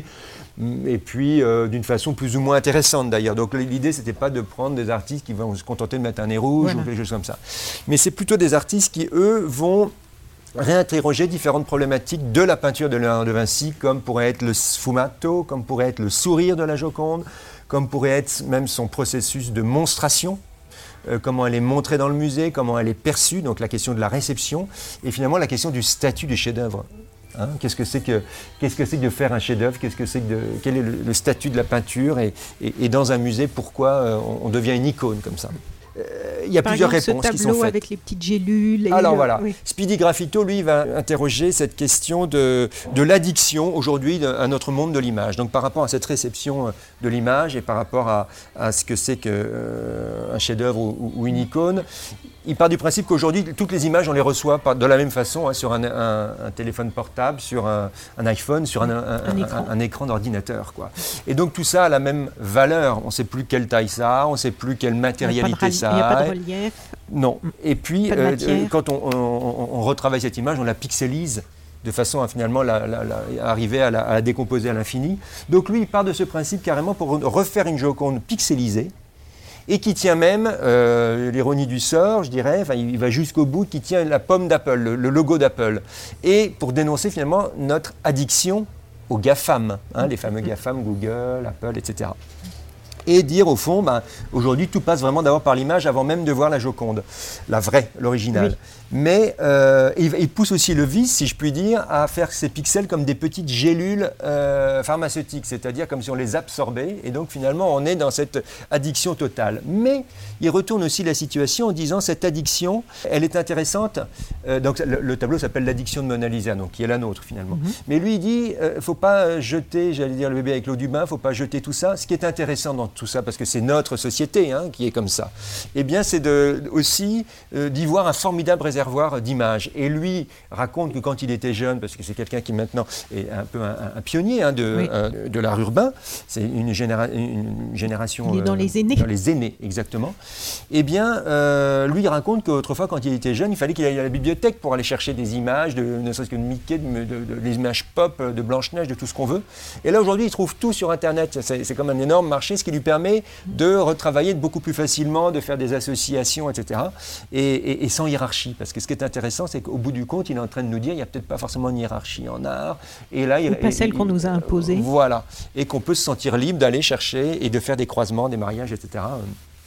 et puis euh, d'une façon plus ou moins intéressante d'ailleurs. Donc l'idée, c'était pas de prendre des artistes qui vont se contenter de mettre un nez rouge voilà. ou des choses comme ça. Mais c'est plutôt des artistes qui, eux, vont réinterroger différentes problématiques de la peinture de Léonard de Vinci, comme pourrait être le sfumato, comme pourrait être le sourire de la Joconde, comme pourrait être même son processus de monstration, euh, comment elle est montrée dans le musée, comment elle est perçue, donc la question de la réception, et finalement la question du statut du chef-d'œuvre. Hein, qu'est-ce que c'est que, qu'est-ce que c'est que de faire un chef-d'œuvre, qu'est-ce que c'est que de, quel est le, le statut de la peinture, et, et, et dans un musée, pourquoi euh, on, on devient une icône comme ça. Il y a Par plusieurs exemple, réponses qui sont faites. Ce tableau avec les petites gélules. Et Alors le... voilà, oui. Speedy Graffito, lui, va interroger cette question de, de l'addiction aujourd'hui à notre monde de l'image. Donc par rapport à cette réception de l'image et par rapport à, à ce que c'est qu'un euh, chef-d'œuvre ou, ou une icône, il part du principe qu'aujourd'hui, toutes les images, on les reçoit par, de la même façon, hein, sur un, un, un téléphone portable, sur un, un iPhone, sur un, un, un, un, écran. un, un écran d'ordinateur, quoi. Et donc tout ça a la même valeur. On ne sait plus quelle taille ça a, on ne sait plus quelle matérialité ça a. Il n'y a pas de relief. Non. Et puis, euh, quand on, on, on retravaille cette image, on la pixelise de façon à finalement la, la, la, arriver à la, à la décomposer à l'infini. Donc lui, il part de ce principe carrément pour refaire une Joconde pixelisée, et qui tient même, euh, l'ironie du sort, je dirais, enfin, il va jusqu'au bout, qui tient la pomme d'Apple, le, le logo d'Apple, et pour dénoncer finalement notre addiction aux GAFAM, hein, les fameux GAFAM, Google, Apple, et cetera. Et dire au fond, ben, aujourd'hui tout passe vraiment d'abord par l'image avant même de voir la Joconde, la vraie, l'originale. Oui. Mais euh, il, il pousse aussi le vice, si je puis dire, à faire ces pixels comme des petites gélules euh, pharmaceutiques, c'est-à-dire comme si on les absorbait, et donc finalement on est dans cette addiction totale. Mais il retourne aussi la situation en disant cette addiction, elle est intéressante, euh, donc le, le tableau s'appelle l'addiction de Mona Lisa, donc qui est la nôtre finalement. Mm-hmm. Mais lui il dit, il euh, ne faut pas jeter, j'allais dire le bébé avec l'eau du bain, il ne faut pas jeter tout ça. Ce qui est intéressant dans tout ça, parce que c'est notre société hein, qui est comme ça, eh bien c'est de, aussi euh, d'y voir un formidable réservoir d'images. Et lui raconte que quand il était jeune, parce que c'est quelqu'un qui maintenant est un peu un, un pionnier hein, de, oui. euh, de l'art urbain, c'est une, généra- une génération... Il est dans euh, les aînés. Dans les aînés, exactement. Eh bien, euh, lui il raconte qu'autrefois, quand il était jeune, il fallait qu'il aille à la bibliothèque pour aller chercher des images, de, ne serait-ce que de Mickey, de, de, de, de, des images pop, de Blanche-Neige, de tout ce qu'on veut. Et là, aujourd'hui, il trouve tout sur Internet. C'est, c'est comme un énorme marché, ce qui lui permet de retravailler beaucoup plus facilement, de faire des associations, et cetera. Et, et, et sans hiérarchie. Parce que ce qui est intéressant, c'est qu'au bout du compte, il est en train de nous dire qu'il n'y a peut-être pas forcément une hiérarchie en art. Et là, il, Ou pas et, celle qu'on il, nous a imposée. Voilà. Et qu'on peut se sentir libre d'aller chercher et de faire des croisements, des mariages, et cetera.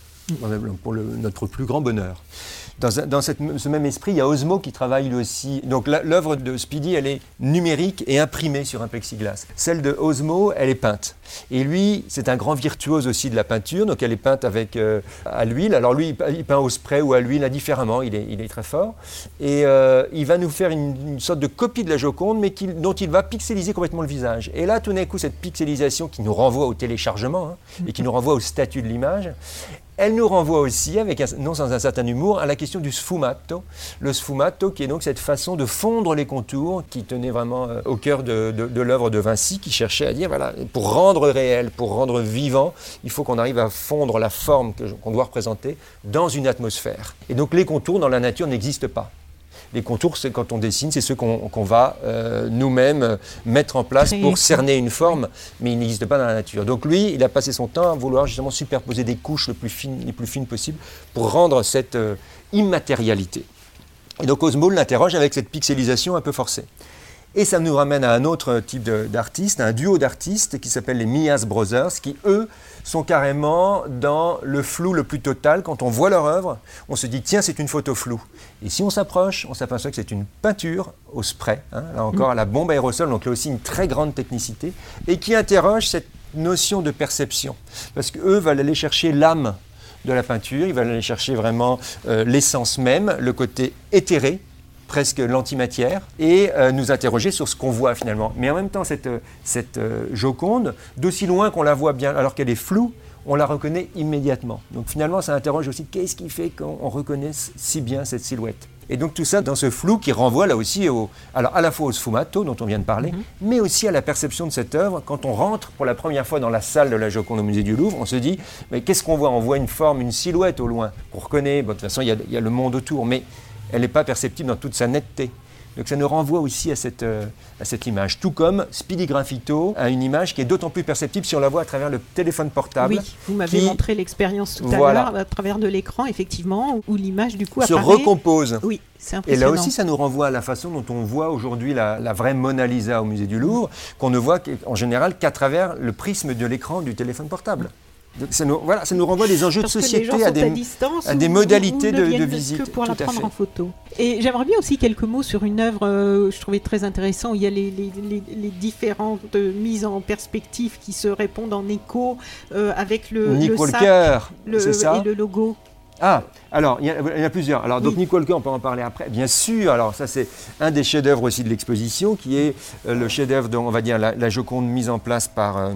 Pour le, notre plus grand bonheur. Dans, dans cette, ce même esprit, il y a Osmo qui travaille lui aussi. Donc la, l'œuvre de Speedy, elle est numérique et imprimée sur un plexiglas. Celle de Osmo, elle est peinte. Et lui, c'est un grand virtuose aussi de la peinture, donc elle est peinte avec, euh, à l'huile. Alors lui, il peint au spray ou à l'huile indifféremment, il est, il est très fort. Et euh, il va nous faire une, une sorte de copie de la Joconde, mais qu'il, dont il va pixeliser complètement le visage. Et là, tout d'un coup, cette pixelisation qui nous renvoie au téléchargement hein, et qui nous renvoie au statut de l'image, elle nous renvoie aussi, avec un, non sans un certain humour, à la question du sfumato. Le sfumato qui est donc cette façon de fondre les contours qui tenait vraiment euh, au cœur de, de, de l'œuvre de Vinci, qui cherchait à dire, voilà, pour rendre réel, pour rendre vivant, il faut qu'on arrive à fondre la forme que, qu'on doit représenter dans une atmosphère. Et donc les contours dans la nature n'existent pas. Les contours, c'est quand on dessine, c'est ceux qu'on, qu'on va euh, nous-mêmes mettre en place pour cerner une forme, mais ils n'existent pas dans la nature. Donc lui, il a passé son temps à vouloir justement superposer des couches les plus fines, les plus fines possibles pour rendre cette euh, immatérialité. Et donc Osmo l'interroge avec cette pixelisation un peu forcée. Et ça nous ramène à un autre type de, d'artistes, un duo d'artistes qui s'appelle les Mias Brothers, qui eux sont carrément dans le flou le plus total. Quand on voit leur œuvre, on se dit tiens, c'est une photo floue. Et si on s'approche, on s'aperçoit que c'est une peinture au spray, hein, là encore à la bombe aérosol, donc là aussi une très grande technicité, et qui interroge cette notion de perception. Parce qu'eux veulent aller chercher l'âme de la peinture, ils veulent aller chercher vraiment euh, l'essence même, le côté éthéré, presque l'antimatière, et euh, nous interroger sur ce qu'on voit finalement. Mais en même temps, cette, cette euh, Joconde, d'aussi loin qu'on la voit bien, alors qu'elle est floue, on la reconnaît immédiatement. Donc finalement, ça interroge aussi qu'est-ce qui fait qu'on reconnaît si bien cette silhouette. Et donc tout ça dans ce flou qui renvoie là aussi au, alors à la fois au sfumato dont on vient de parler, mm-hmm. mais aussi à la perception de cette œuvre. Quand on rentre pour la première fois dans la salle de la Joconde au musée du Louvre, on se dit, mais qu'est-ce qu'on voit ? On voit une forme, une silhouette au loin. On reconnaît, bon, de toute façon, il y a, il y a le monde autour, mais elle n'est pas perceptible dans toute sa netteté. Donc ça nous renvoie aussi à cette, euh, à cette image. Tout comme Speedy Graffito a une image qui est d'autant plus perceptible si on la voit à travers le téléphone portable. Oui, vous m'avez qui, montré l'expérience tout voilà, à l'heure, à travers de l'écran, effectivement, où l'image du coup se apparaît. recompose. Oui, c'est impressionnant. Et là aussi, ça nous renvoie à la façon dont on voit aujourd'hui la, la vraie Mona Lisa au musée du Louvre, qu'on ne voit en général qu'à travers le prisme de l'écran du téléphone portable. Donc ça nous, voilà, ça nous renvoie des enjeux Parce de société, à à des, à, distance, à des ou, modalités ou de, de, de visite. Que pour tout la prendre à fait. en photo. Et j'aimerais bien aussi quelques mots sur une œuvre, euh, je trouvais très intéressant, où il y a les, les, les, les différentes mises en perspective qui se répondent en écho euh, avec le, Nick le Walker, sac le, c'est ça et le logo. Ah, alors, il y, il y a plusieurs. Alors, donc, oui. Nick Walker, on peut en parler après. Bien sûr, alors ça, c'est un des chefs-d'œuvre aussi de l'exposition, qui est euh, le chef-d'œuvre, de, on va dire, la, la Joconde mise en place par euh,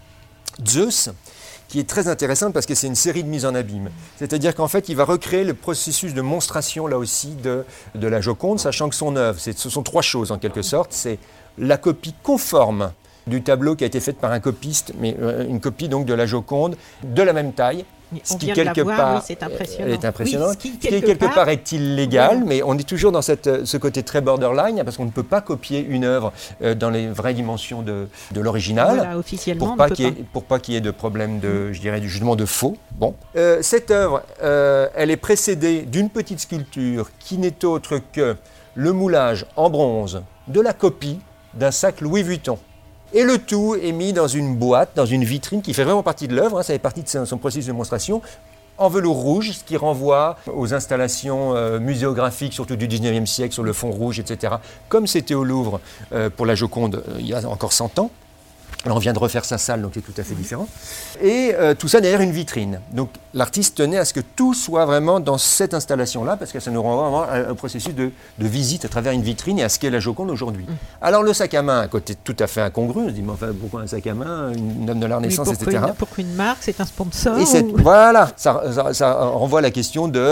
Zeus, qui est très intéressante parce que c'est une série de mises en abîme. C'est-à-dire qu'en fait, il va recréer le processus de monstration, là aussi, de, de la Joconde, sachant que son œuvre, c'est, ce sont trois choses, en quelque sorte. C'est la copie conforme du tableau qui a été faite par un copiste, mais euh, une copie donc de la Joconde, de la même taille. Mais ce on qui vient quelque de la voir, part oui, c'est impressionnant. Elle est impressionnante. Oui, ce qui, ce qui quelque, quelque part, part est illégal, oui. mais on est toujours dans cette, ce côté très borderline, parce qu'on ne peut pas copier une œuvre euh, dans les vraies dimensions de, de l'original, voilà, officiellement, pour on pas ne qu'il y ait, peut pas. pour pas qu'il y ait de problème de, je dirais, du jugement de faux. Bon, euh, cette œuvre, euh, elle est précédée d'une petite sculpture qui n'est autre que le moulage en bronze de la copie d'un sac Louis Vuitton. Et le tout est mis dans une boîte, dans une vitrine qui fait vraiment partie de l'œuvre, hein, ça fait partie de son, son processus de démonstration, en velours rouge, ce qui renvoie aux installations euh, muséographiques, surtout du dix-neuvième siècle, sur le fond rouge, et cetera, comme c'était au Louvre euh, pour la Joconde euh, il y a encore cent ans. Là, on vient de refaire sa salle, donc c'est tout à fait différent. Et euh, tout ça derrière une vitrine. Donc l'artiste tenait à ce que tout soit vraiment dans cette installation-là, parce que ça nous renvoie vraiment à un processus de, de visite à travers une vitrine et à ce qu'est la Joconde aujourd'hui. Mmh. Alors le sac à main, à côté tout à fait incongru, on se dit, mais enfin, pourquoi un sac à main, une œuvre de la Renaissance, oui, et cetera. Une, pourquoi une marque, c'est un sponsor et ou... Voilà, ça, ça, ça renvoie à la question de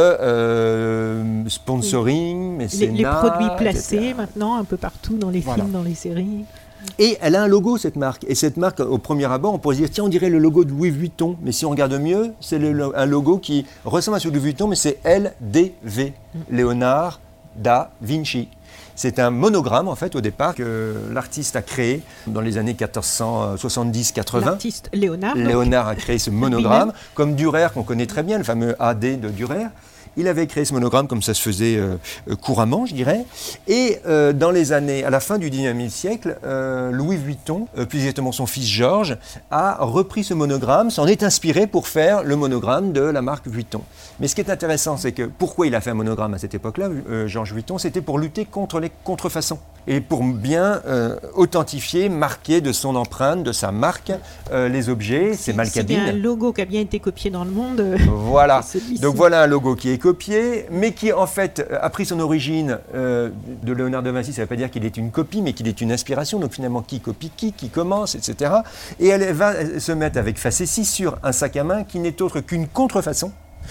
euh, sponsoring, mécénat, les, les produits placés et cetera. Maintenant, un peu partout dans les voilà. films, dans les séries. Et elle a un logo, cette marque. Et cette marque, au premier abord, on pourrait se dire, tiens, on dirait le logo de Louis Vuitton. Mais si on regarde mieux, c'est le, un logo qui ressemble à celui de Louis Vuitton, mais c'est L D V, Léonard da Vinci. C'est un monogramme, en fait, au départ, que l'artiste a créé dans les années quatorze cent soixante-dix quatre-vingts. L'artiste Léonard. Léonard a créé ce monogramme, comme Durer, qu'on connaît très bien, le fameux A D de Durer. Il avait créé ce monogramme comme ça se faisait euh, couramment, je dirais. Et euh, dans les années, à la fin du dix-neuvième siècle, euh, Louis Vuitton, euh, plus exactement son fils Georges, a repris ce monogramme, s'en est inspiré pour faire le monogramme de la marque Vuitton. Mais ce qui est intéressant, c'est que pourquoi il a fait un monogramme à cette époque-là, euh, Georges Vuitton, c'était pour lutter contre les contrefaçons et pour bien euh, authentifier, marquer de son empreinte, de sa marque, euh, les objets, ses malcabines. C'est un logo qui a bien été copié dans le monde. Euh, voilà. Donc voilà un logo qui est copié, mais qui en fait a pris son origine euh, de Léonard de Vinci. Ça ne veut pas dire qu'il est une copie, mais qu'il est une inspiration. Donc finalement, qui copie qui, qui commence, et cetera. Et elle va se mettre avec facétie sur un sac à main qui n'est autre qu'une contrefaçon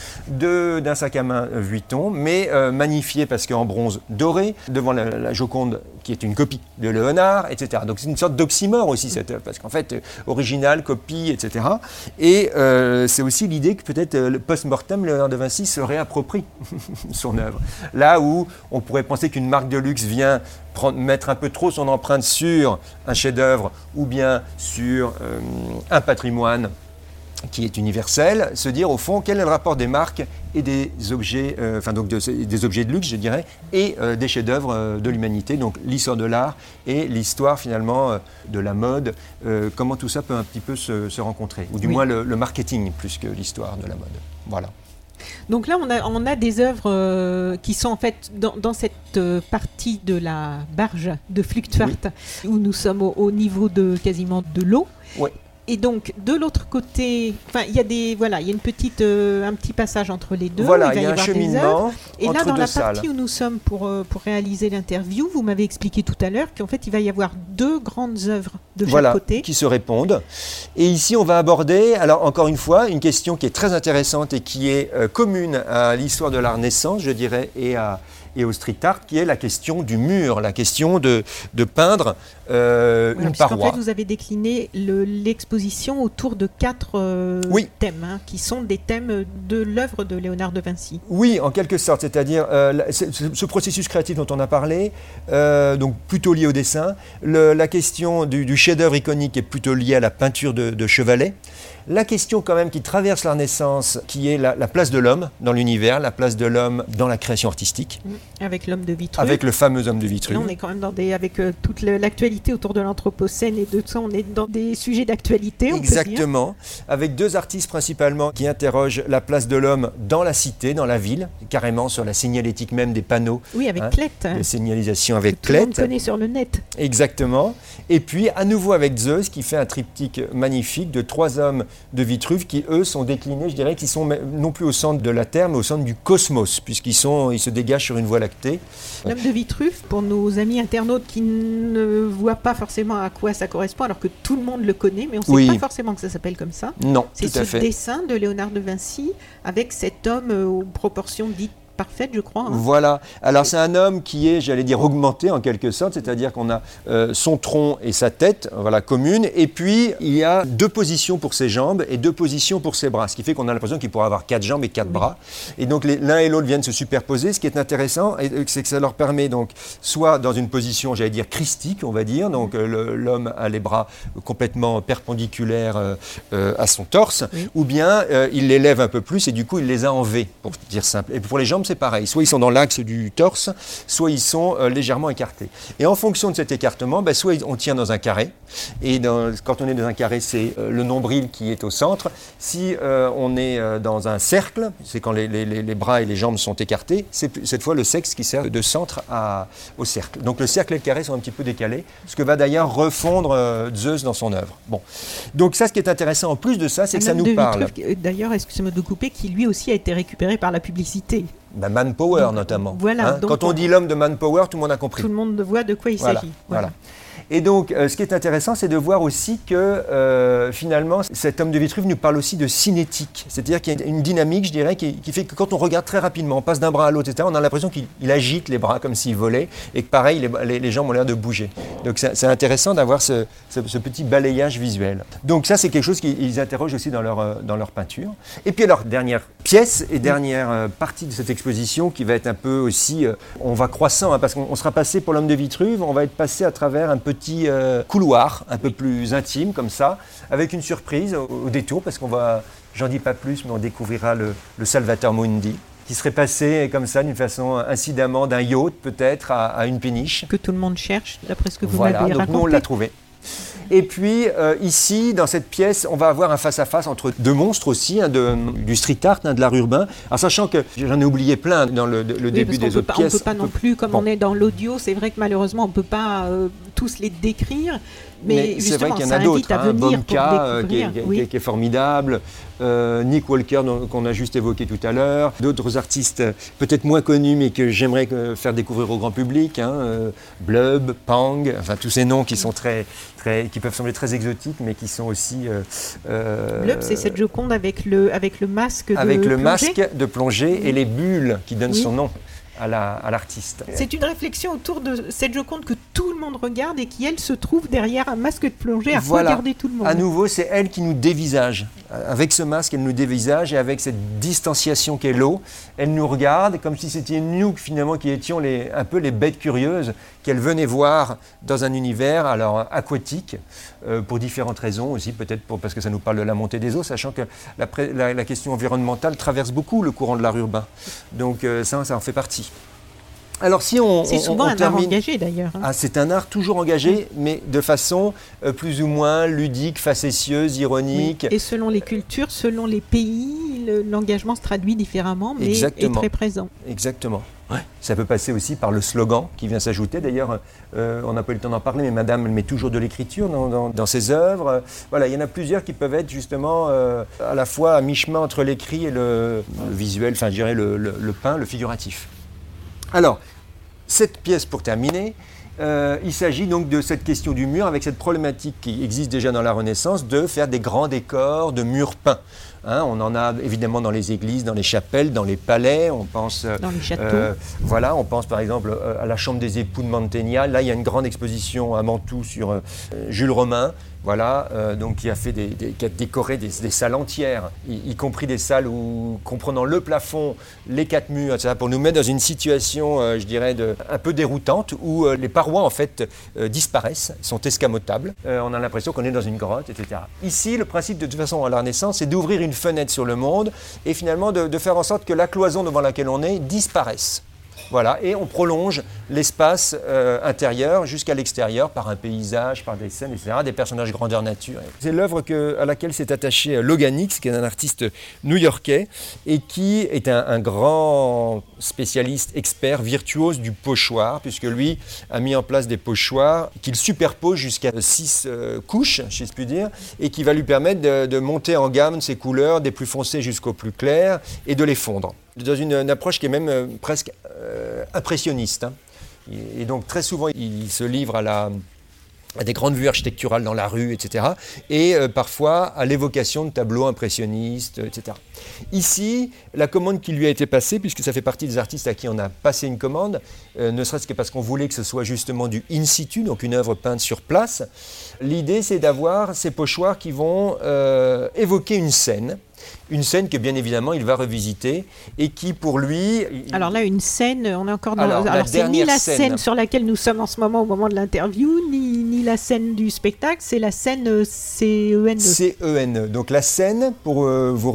De, d'un sac à main Vuitton, mais euh, magnifié parce qu'en bronze doré, devant la, la Joconde qui est une copie de Léonard, et cetera. Donc c'est une sorte d'oxymore aussi, cette œuvre, parce qu'en fait, euh, original, copie, et cetera. Et euh, c'est aussi l'idée que peut-être euh, le post-mortem, Léonard de Vinci se réapproprie son œuvre. Là où on pourrait penser qu'une marque de luxe vient prendre, mettre un peu trop son empreinte sur un chef-d'œuvre ou bien sur euh, un patrimoine qui est universel, se dire au fond quel est le rapport des marques et des objets, euh, enfin donc de, des objets de luxe, je dirais, et euh, des chefs-d'œuvre euh, de l'humanité, donc l'histoire de l'art et l'histoire finalement euh, de la mode, euh, comment tout ça peut un petit peu se, se rencontrer, ou du oui. moins le, le marketing plus que l'histoire de la mode. Voilà. Donc là, on a, on a des œuvres euh, qui sont en fait dans, dans cette euh, partie de la barge de Flugtvaart, oui. où nous sommes au, au niveau de quasiment de l'eau. Oui. Et donc de l'autre côté, enfin il y a des voilà, il y a une petite euh, un petit passage entre les deux. Voilà, il, il y a un cheminement. Et là, dans la partie salles. où nous sommes pour euh, pour réaliser l'interview, vous m'avez expliqué tout à l'heure qu'en fait il va y avoir deux grandes œuvres de voilà, chaque côté qui se répondent. Et ici, on va aborder, alors encore une fois, une question qui est très intéressante et qui est euh, commune à l'histoire de la Renaissance, je dirais, et à et au street art, qui est la question du mur, la question de, de peindre euh, voilà, une paroi. En fait, vous avez décliné le, l'exposition autour de quatre euh, oui. thèmes, hein, qui sont des thèmes de l'œuvre de Léonard de Vinci. Oui, en quelque sorte, c'est-à-dire euh, ce, ce processus créatif dont on a parlé, euh, donc plutôt lié au dessin, le, la question du, du chef-d'œuvre iconique est plutôt liée à la peinture de, de Chevalet. La question quand même qui traverse la Renaissance, qui est la, la place de l'homme dans l'univers, la place de l'homme dans la création artistique. Avec l'homme de Vitruve. Avec le fameux homme de Vitruve. Là, on est quand même dans des, avec euh, toute le, l'actualité autour de l'Anthropocène et de tout ça, on est dans des sujets d'actualité, on Exactement. peut dire. Avec deux artistes principalement qui interrogent la place de l'homme dans la cité, dans la ville, carrément sur la signalétique même des panneaux. Oui, avec hein, Klett. Les signalisations avec que Klett. Tout le monde connaît sur le net. Exactement. Et puis, à nouveau avec Zeus, qui fait un triptyque magnifique de trois hommes de Vitruve qui, eux, sont déclinés, je dirais, qui sont non plus au centre de la Terre, mais au centre du cosmos, puisqu'ils sont, ils se dégagent sur une voie lactée. L'homme de Vitruve, pour nos amis internautes qui ne voient pas forcément à quoi ça correspond, alors que tout le monde le connaît, mais on ne sait oui. pas forcément que ça s'appelle comme ça. Non, c'est tout à fait. C'est ce dessin de Léonard de Vinci avec cet homme aux proportions dites parfaite, je crois. Hein. Voilà. Alors, c'est un homme qui est, j'allais dire, augmenté en quelque sorte, c'est-à-dire qu'on a euh, son tronc et sa tête, voilà, commune, et puis il y a deux positions pour ses jambes et deux positions pour ses bras, ce qui fait qu'on a l'impression qu'il pourrait avoir quatre jambes et quatre oui. bras. Et donc, les, l'un et l'autre viennent se superposer. Ce qui est intéressant, c'est que ça leur permet donc, soit dans une position, j'allais dire, christique, on va dire, donc euh, le, l'homme a les bras complètement perpendiculaires euh, euh, à son torse, oui. ou bien euh, il les lève un peu plus et du coup, il les a en V, pour dire simple. Et pour les jambes, jambes, c'est pareil. Soit ils sont dans l'axe du torse, soit ils sont euh, légèrement écartés. Et en fonction de cet écartement, ben, soit on tient dans un carré. Et dans, quand on est dans un carré, c'est euh, le nombril qui est au centre. Si euh, on est euh, dans un cercle, c'est quand les, les, les bras et les jambes sont écartés, c'est cette fois le sexe qui sert de centre à, au cercle. Donc le cercle et le carré sont un petit peu décalés, ce que va d'ailleurs refondre euh, Zeus dans son œuvre. Bon. Donc ça, ce qui est intéressant en plus de ça, c'est que ça nous parle. D'ailleurs, excusez-moi de couper, qui lui aussi a été récupéré par la publicité. Ben, Manpower donc, notamment. Voilà, hein, donc quand on, on dit l'homme de Manpower, tout le monde a compris. Tout le monde voit de quoi il voilà, s'agit. Voilà. voilà. Et donc, euh, ce qui est intéressant, c'est de voir aussi que euh, finalement, cet homme de Vitruve nous parle aussi de cinétique. C'est-à-dire qu'il y a une dynamique, je dirais, qui, qui fait que quand on regarde très rapidement, on passe d'un bras à l'autre, et cetera, on a l'impression qu'il agite les bras comme s'il volait, et que pareil, les, les, les jambes ont l'air de bouger. Donc c'est intéressant d'avoir ce, ce, ce petit balayage visuel. Donc ça, c'est quelque chose qu'ils interrogent aussi dans leur, dans leur peinture. Et puis alors, dernière pièce et dernière euh, partie de cette exposition qui va être un peu aussi, euh, on va croissant, hein, parce qu'on sera passé pour l'homme de Vitruve, on va être passé à travers un petit petit euh, couloir un peu plus intime comme ça, avec une surprise au, au détour, parce qu'on va, j'en dis pas plus, mais on découvrira le, le Salvator Mundi, qui serait passé comme ça d'une façon incidemment d'un yacht peut-être à, à une péniche. Que tout le monde cherche, d'après ce que vous voilà, m'avez donc raconté. Nous on l'a trouvé. Et puis euh, ici, dans cette pièce, on va avoir un face-à-face entre deux monstres aussi, hein, de, du street art, hein, de l'art urbain. Alors sachant que j'en ai oublié plein dans le, le oui, début des autres pas, pièces. On ne peut pas non plus, comme bon. on est dans l'audio, c'est vrai que malheureusement on ne peut pas euh, tous les décrire. Mais, mais c'est vrai qu'il y en a d'autres, hein, Bomka euh, qui, qui, oui. qui, qui est formidable, euh, Nick Walker qu'on a juste évoqué tout à l'heure, d'autres artistes peut-être moins connus mais que j'aimerais faire découvrir au grand public, hein, euh, Blub, Pang, enfin tous ces noms qui sont très, très, qui peuvent sembler très exotiques mais qui sont aussi... Euh, euh, Blub, c'est cette Joconde avec le, avec le masque de Avec le plongée. masque de plongée oui. et les bulles qui donnent oui. son nom à l'artiste. La, c'est une réflexion autour de cette Joconde que tout le monde regarde et qui, elle, se trouve derrière un masque de plongée à voilà. regarder tout le monde. À nouveau, c'est elle qui nous dévisage. Avec ce masque, elle nous dévisage et avec cette distanciation qu'est l'eau, elle nous regarde comme si c'était nous, finalement, qui étions les, un peu les bêtes curieuses qu'elle venait voir dans un univers alors aquatique, euh, pour différentes raisons aussi, peut-être parce que ça nous parle de la montée des eaux, sachant que la, la, la question environnementale traverse beaucoup le courant de l'art urbain. Donc euh, ça, ça en fait partie. Alors si on, c'est souvent on, on un termine... art engagé d'ailleurs. Hein. Ah, c'est un art toujours engagé, oui. mais de façon euh, plus ou moins ludique, facétieuse, ironique. Oui. Et selon les cultures, selon les pays, l'engagement se traduit différemment, mais Exactement. est très présent. Exactement. Ouais. Ça peut passer aussi par le slogan qui vient s'ajouter. D'ailleurs, euh, on n'a pas eu le temps d'en parler, mais Madame, elle met toujours de l'écriture dans, dans, dans ses œuvres. Voilà, il y en a plusieurs qui peuvent être justement euh, à la fois à mi-chemin entre l'écrit et le, le visuel, enfin je dirais le, le, le peint, le figuratif. Alors, cette pièce pour terminer, euh, il s'agit donc de cette question du mur avec cette problématique qui existe déjà dans la Renaissance de faire des grands décors de murs peints. Hein, on en a évidemment dans les églises, dans les chapelles, dans les palais, on pense, dans les châteaux. Euh, voilà, on pense par exemple à la chambre des époux de Mantegna. Là, il y a une grande exposition à Mantoue sur euh, Jules Romain. Voilà, euh, donc qui a fait des, des, qui a décoré des, des salles entières, y, y compris des salles où, comprenant le plafond, les quatre murs, et cetera, pour nous mettre dans une situation, euh, je dirais, de, un peu déroutante, où euh, les parois en fait euh, disparaissent, sont escamotables. Euh, on a l'impression qu'on est dans une grotte, et cetera. Ici, le principe de toute façon à la Renaissance, c'est d'ouvrir une fenêtre sur le monde et finalement de, de faire en sorte que la cloison devant laquelle on est disparaisse. Voilà, et on prolonge l'espace euh, intérieur jusqu'à l'extérieur par un paysage, par des scènes, et cetera, des personnages grandeur nature. C'est l'œuvre que, à laquelle s'est attaché Loganix, qui est un artiste new-yorkais et qui est un, un grand spécialiste, expert, virtuose du pochoir, puisque lui a mis en place des pochoirs qu'il superpose jusqu'à six euh, couches, si je puis dire, et qui va lui permettre de, de monter en gamme ses couleurs, des plus foncées jusqu'aux plus clairs, et de les fondre. Dans une, une approche qui est même euh, presque euh, impressionniste. Hein. Et, et donc très souvent, il, il se livre à, la, à des grandes vues architecturales dans la rue, et cetera. Et euh, parfois à l'évocation de tableaux impressionnistes, et cetera. Ici, la commande qui lui a été passée, puisque ça fait partie des artistes à qui on a passé une commande, euh, ne serait-ce que parce qu'on voulait que ce soit justement du in situ, donc une œuvre peinte sur place. L'idée, c'est d'avoir ces pochoirs qui vont euh, évoquer une scène. Une scène que bien évidemment il va revisiter et qui pour lui... Il... Alors là une scène, on est encore dans... Alors, Alors c'est ni la scène. scène sur laquelle nous sommes en ce moment au moment de l'interview, ni, ni la scène du spectacle, c'est la scène C E N E. C E N E. Donc la scène, pour euh, vous restituer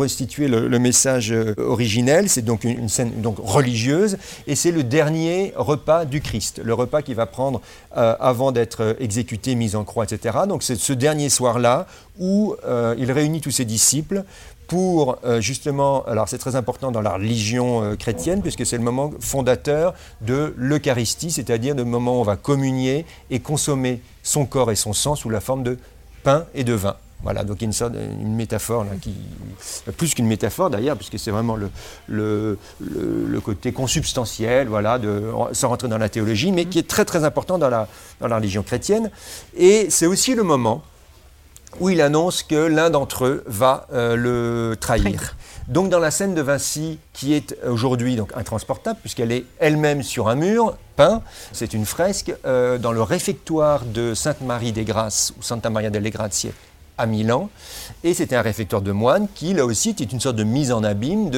le, le message originel. C'est donc une, une scène donc religieuse, et c'est le dernier repas du Christ, le repas qu'il va prendre euh, avant d'être exécuté, mis en croix, et cetera. Donc c'est ce dernier soir-là où euh, il réunit tous ses disciples pour euh, justement, alors c'est très important dans la religion euh, chrétienne, puisque c'est le moment fondateur de l'Eucharistie, c'est-à-dire le moment où on va communier et consommer son corps et son sang sous la forme de pain et de vin. Voilà, donc il y a une sorte, une métaphore là, qui, plus qu'une métaphore d'ailleurs, puisque c'est vraiment le, le, le, le côté consubstantiel, voilà, de, sans rentrer dans la théologie, mais qui est très très important dans la, dans la religion chrétienne. Et c'est aussi le moment où il annonce que l'un d'entre eux va euh, le trahir. trahir. Donc dans la scène de Vinci, qui est aujourd'hui donc intransportable, puisqu'elle est elle-même sur un mur peint, c'est une fresque euh, dans le réfectoire de Sainte-Marie des Grâces, ou Santa Maria delle Grazie, à Milan, et c'était un réfectoire de moines qui, là aussi, était une sorte de mise en abîme de,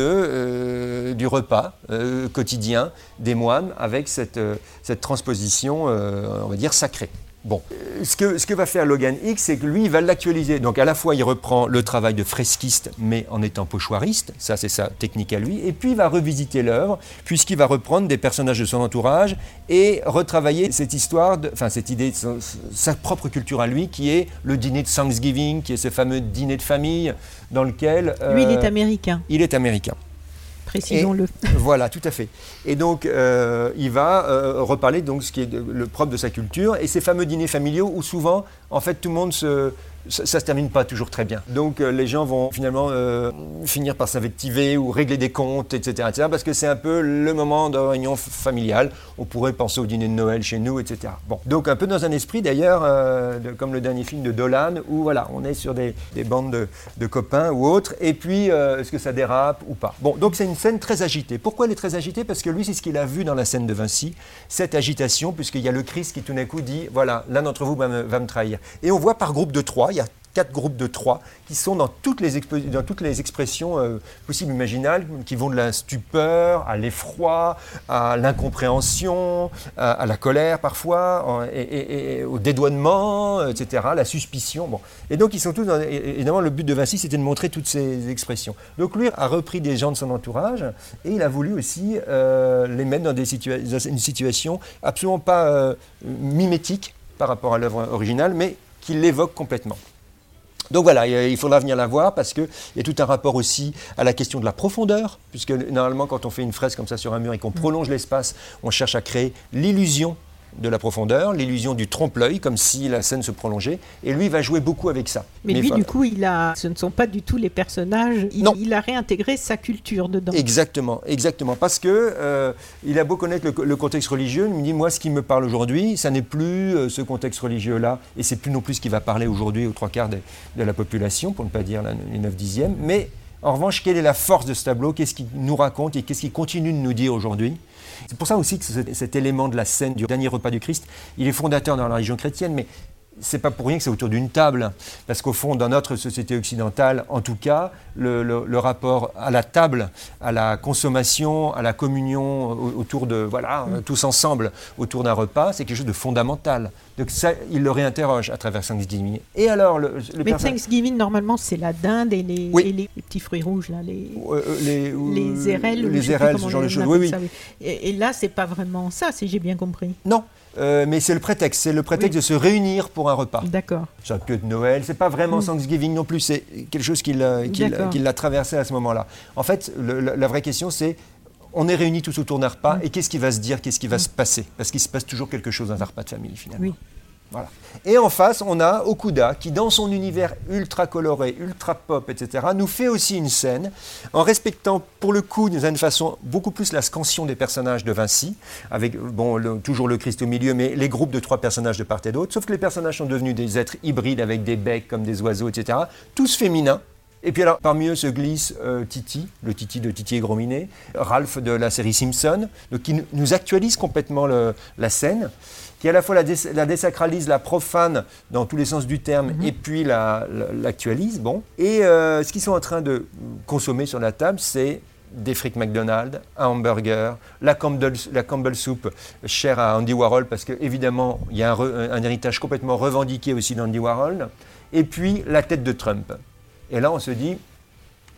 euh, du repas euh, quotidien des moines, avec cette, euh, cette transposition, euh, on va dire, sacrée. Bon, ce que, ce que va faire Logan Hicks, c'est que lui, il va l'actualiser. Donc à la fois, il reprend le travail de fresquiste, mais en étant pochoiriste, ça c'est sa technique à lui, et puis il va revisiter l'œuvre, puisqu'il va reprendre des personnages de son entourage et retravailler cette histoire, de, enfin cette idée, de sa, sa propre culture à lui, qui est le dîner de Thanksgiving, qui est ce fameux dîner de famille dans lequel... Euh, lui, il est américain. Il est américain. Précisons-le. Voilà, tout à fait. Et donc, euh, il va euh, reparler de ce qui est de, le propre de sa culture et ces fameux dîners familiaux où souvent, en fait, tout le monde se... Ça, ça se termine pas toujours très bien. Donc euh, les gens vont finalement euh, finir par s'invectiver ou régler des comptes, et cetera, et cetera, parce que c'est un peu le moment de réunion f- familiale. On pourrait penser au dîner de Noël chez nous, et cetera. Bon, donc un peu dans un esprit d'ailleurs, euh, de, comme le dernier film de Dolan, où voilà, on est sur des, des bandes de, de copains ou autres, et puis euh, est-ce que ça dérape ou pas. Bon, donc c'est une scène très agitée. Pourquoi elle est très agitée ? Parce que lui, c'est ce qu'il a vu dans la scène de Vinci, cette agitation, puisqu'il y a le Christ qui tout d'un coup dit, voilà, l'un d'entre vous va me, va me trahir. Et on voit par groupe de trois, il y a quatre groupes de trois qui sont dans toutes les, expo- dans toutes les expressions euh, possibles, imaginables, qui vont de la stupeur à l'effroi, à l'incompréhension, à, à la colère parfois, en, et, et, et au dédouanement, et cetera, la suspicion. Bon. Et donc ils sont tous, dans, et, évidemment le but de Vinci c'était de montrer toutes ces expressions. Donc lui a repris des gens de son entourage et il a voulu aussi euh, les mettre dans, des situa- dans une situation absolument pas euh, mimétique par rapport à l'œuvre originale, mais qui l'évoque complètement. Donc voilà, il faudra venir la voir parce qu'il y a tout un rapport aussi à la question de la profondeur, puisque normalement quand on fait une fresque comme ça sur un mur et qu'on prolonge l'espace, on cherche à créer l'illusion de la profondeur, l'illusion du trompe-l'œil, comme si la scène se prolongeait, et lui va jouer beaucoup avec ça. Mais, Mais lui, voilà. du coup, il a, ce ne sont pas du tout les personnages, il, non. il a réintégré sa culture dedans. Exactement, exactement, parce que euh, il a beau connaître le, le contexte religieux, il me dit, moi, ce qui me parle aujourd'hui, ça n'est plus euh, ce contexte religieux-là, et c'est plus non plus ce qui va parler aujourd'hui aux trois quarts de, de la population, pour ne pas dire la, les neuf dixièmes, mais en revanche, quelle est la force de ce tableau ? Qu'est-ce qu'il nous raconte et qu'est-ce qu'il continue de nous dire aujourd'hui ? C'est pour ça aussi que cet, cet élément de la scène du dernier repas du Christ, il est fondateur dans la religion chrétienne, mais c'est pas pour rien que c'est autour d'une table, parce qu'au fond, dans notre société occidentale, en tout cas, le, le, le rapport à la table, à la consommation, à la communion autour de, voilà, mmh. tous ensemble autour d'un repas, c'est quelque chose de fondamental. Donc ça, il le réinterroge à travers Thanksgiving. Et alors, le, le mais personne... Thanksgiving, normalement, c'est la dinde et les, oui. et les, les petits fruits rouges, là, les, euh, les, les érelles, les érelles, ce genre de choses. Oui, oui. Ça, oui. Et, et là, c'est pas vraiment ça, si j'ai bien compris. Non. Euh, mais c'est le prétexte, c'est le prétexte oui. de se réunir pour un repas. D'accord. Ça peut être Noël, c'est pas vraiment mmh. Thanksgiving non plus, c'est quelque chose qui l'a, qui l'a, qui l'a traversé à ce moment-là. En fait, le, la, la vraie question c'est, on est réunis tous autour d'un repas mmh. et qu'est-ce qui va se dire, qu'est-ce qui va mmh. se passer ? Parce qu'il se passe toujours quelque chose dans un repas de famille finalement. Oui. Voilà. Et en face, on a Okuda qui, dans son univers ultra coloré, ultra pop, et cetera, nous fait aussi une scène en respectant, pour le coup, d'une façon beaucoup plus la scansion des personnages de Vinci, avec bon, le, toujours le Christ au milieu, mais les groupes de trois personnages de part et d'autre, sauf que les personnages sont devenus des êtres hybrides avec des becs comme des oiseaux, et cetera, tous féminins. Et puis alors, parmi eux se glisse euh, Titi, le Titi de Titi et Grosminet, Ralph de la série Simpson, donc qui nous actualise complètement le, la scène, qui à la fois la, dé, la désacralise, la profane dans tous les sens du terme, mm-hmm. et puis la, la, l'actualise. Bon. Et euh, ce qu'ils sont en train de consommer sur la table, c'est des frites McDonald's, un hamburger, la Campbell, la Campbell Soup chère à Andy Warhol, parce qu'évidemment, il y a un, re, un héritage complètement revendiqué aussi d'Andy Warhol, et puis la tête de Trump. Et là, on se dit,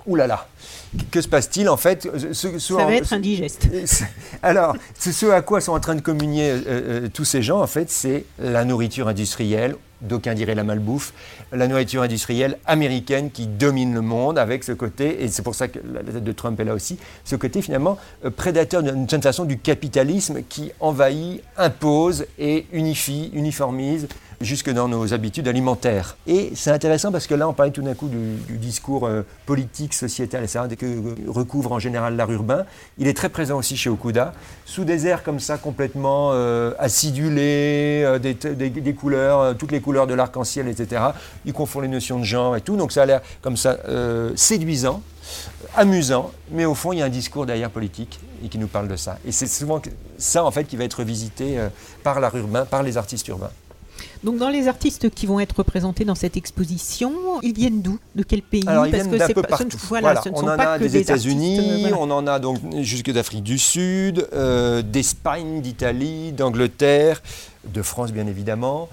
Ouh là là, que se passe-t-il en fait ce, ce, Ça va en, être indigeste. Alors, ce à quoi sont en train de communier euh, euh, tous ces gens, en fait, c'est la nourriture industrielle, d'aucuns diraient la malbouffe, la nourriture industrielle américaine qui domine le monde avec ce côté, et c'est pour ça que la tête de Trump est là aussi, ce côté finalement euh, prédateur d'une certaine façon du capitalisme qui envahit, impose et unifie, uniformise jusque dans nos habitudes alimentaires. Et c'est intéressant parce que là, on parlait tout d'un coup du, du discours euh, politique, sociétal, et cetera, que euh, recouvre en général l'art urbain. Il est très présent aussi chez Okuda, sous des airs comme ça complètement euh, acidulés, euh, des, des, des couleurs, euh, toutes les couleurs de l'arc-en-ciel, et cetera. Il confond les notions de genre et tout, donc ça a l'air comme ça euh, séduisant, amusant, mais au fond, il y a un discours derrière politique et qui nous parle de ça. Et c'est souvent ça, en fait, qui va être visité euh, par l'art urbain, par les artistes urbains. Donc dans les artistes qui vont être représentés dans cette exposition, ils viennent d'où? De quel pays? Alors ils Parce viennent que d'un peu pas, partout. Ce ne, voilà, voilà, ce ne on sont en pas a que des, des États-Unis, artistes, voilà. On en a donc jusque d'Afrique du Sud, euh, d'Espagne, d'Italie, d'Angleterre, de France bien évidemment,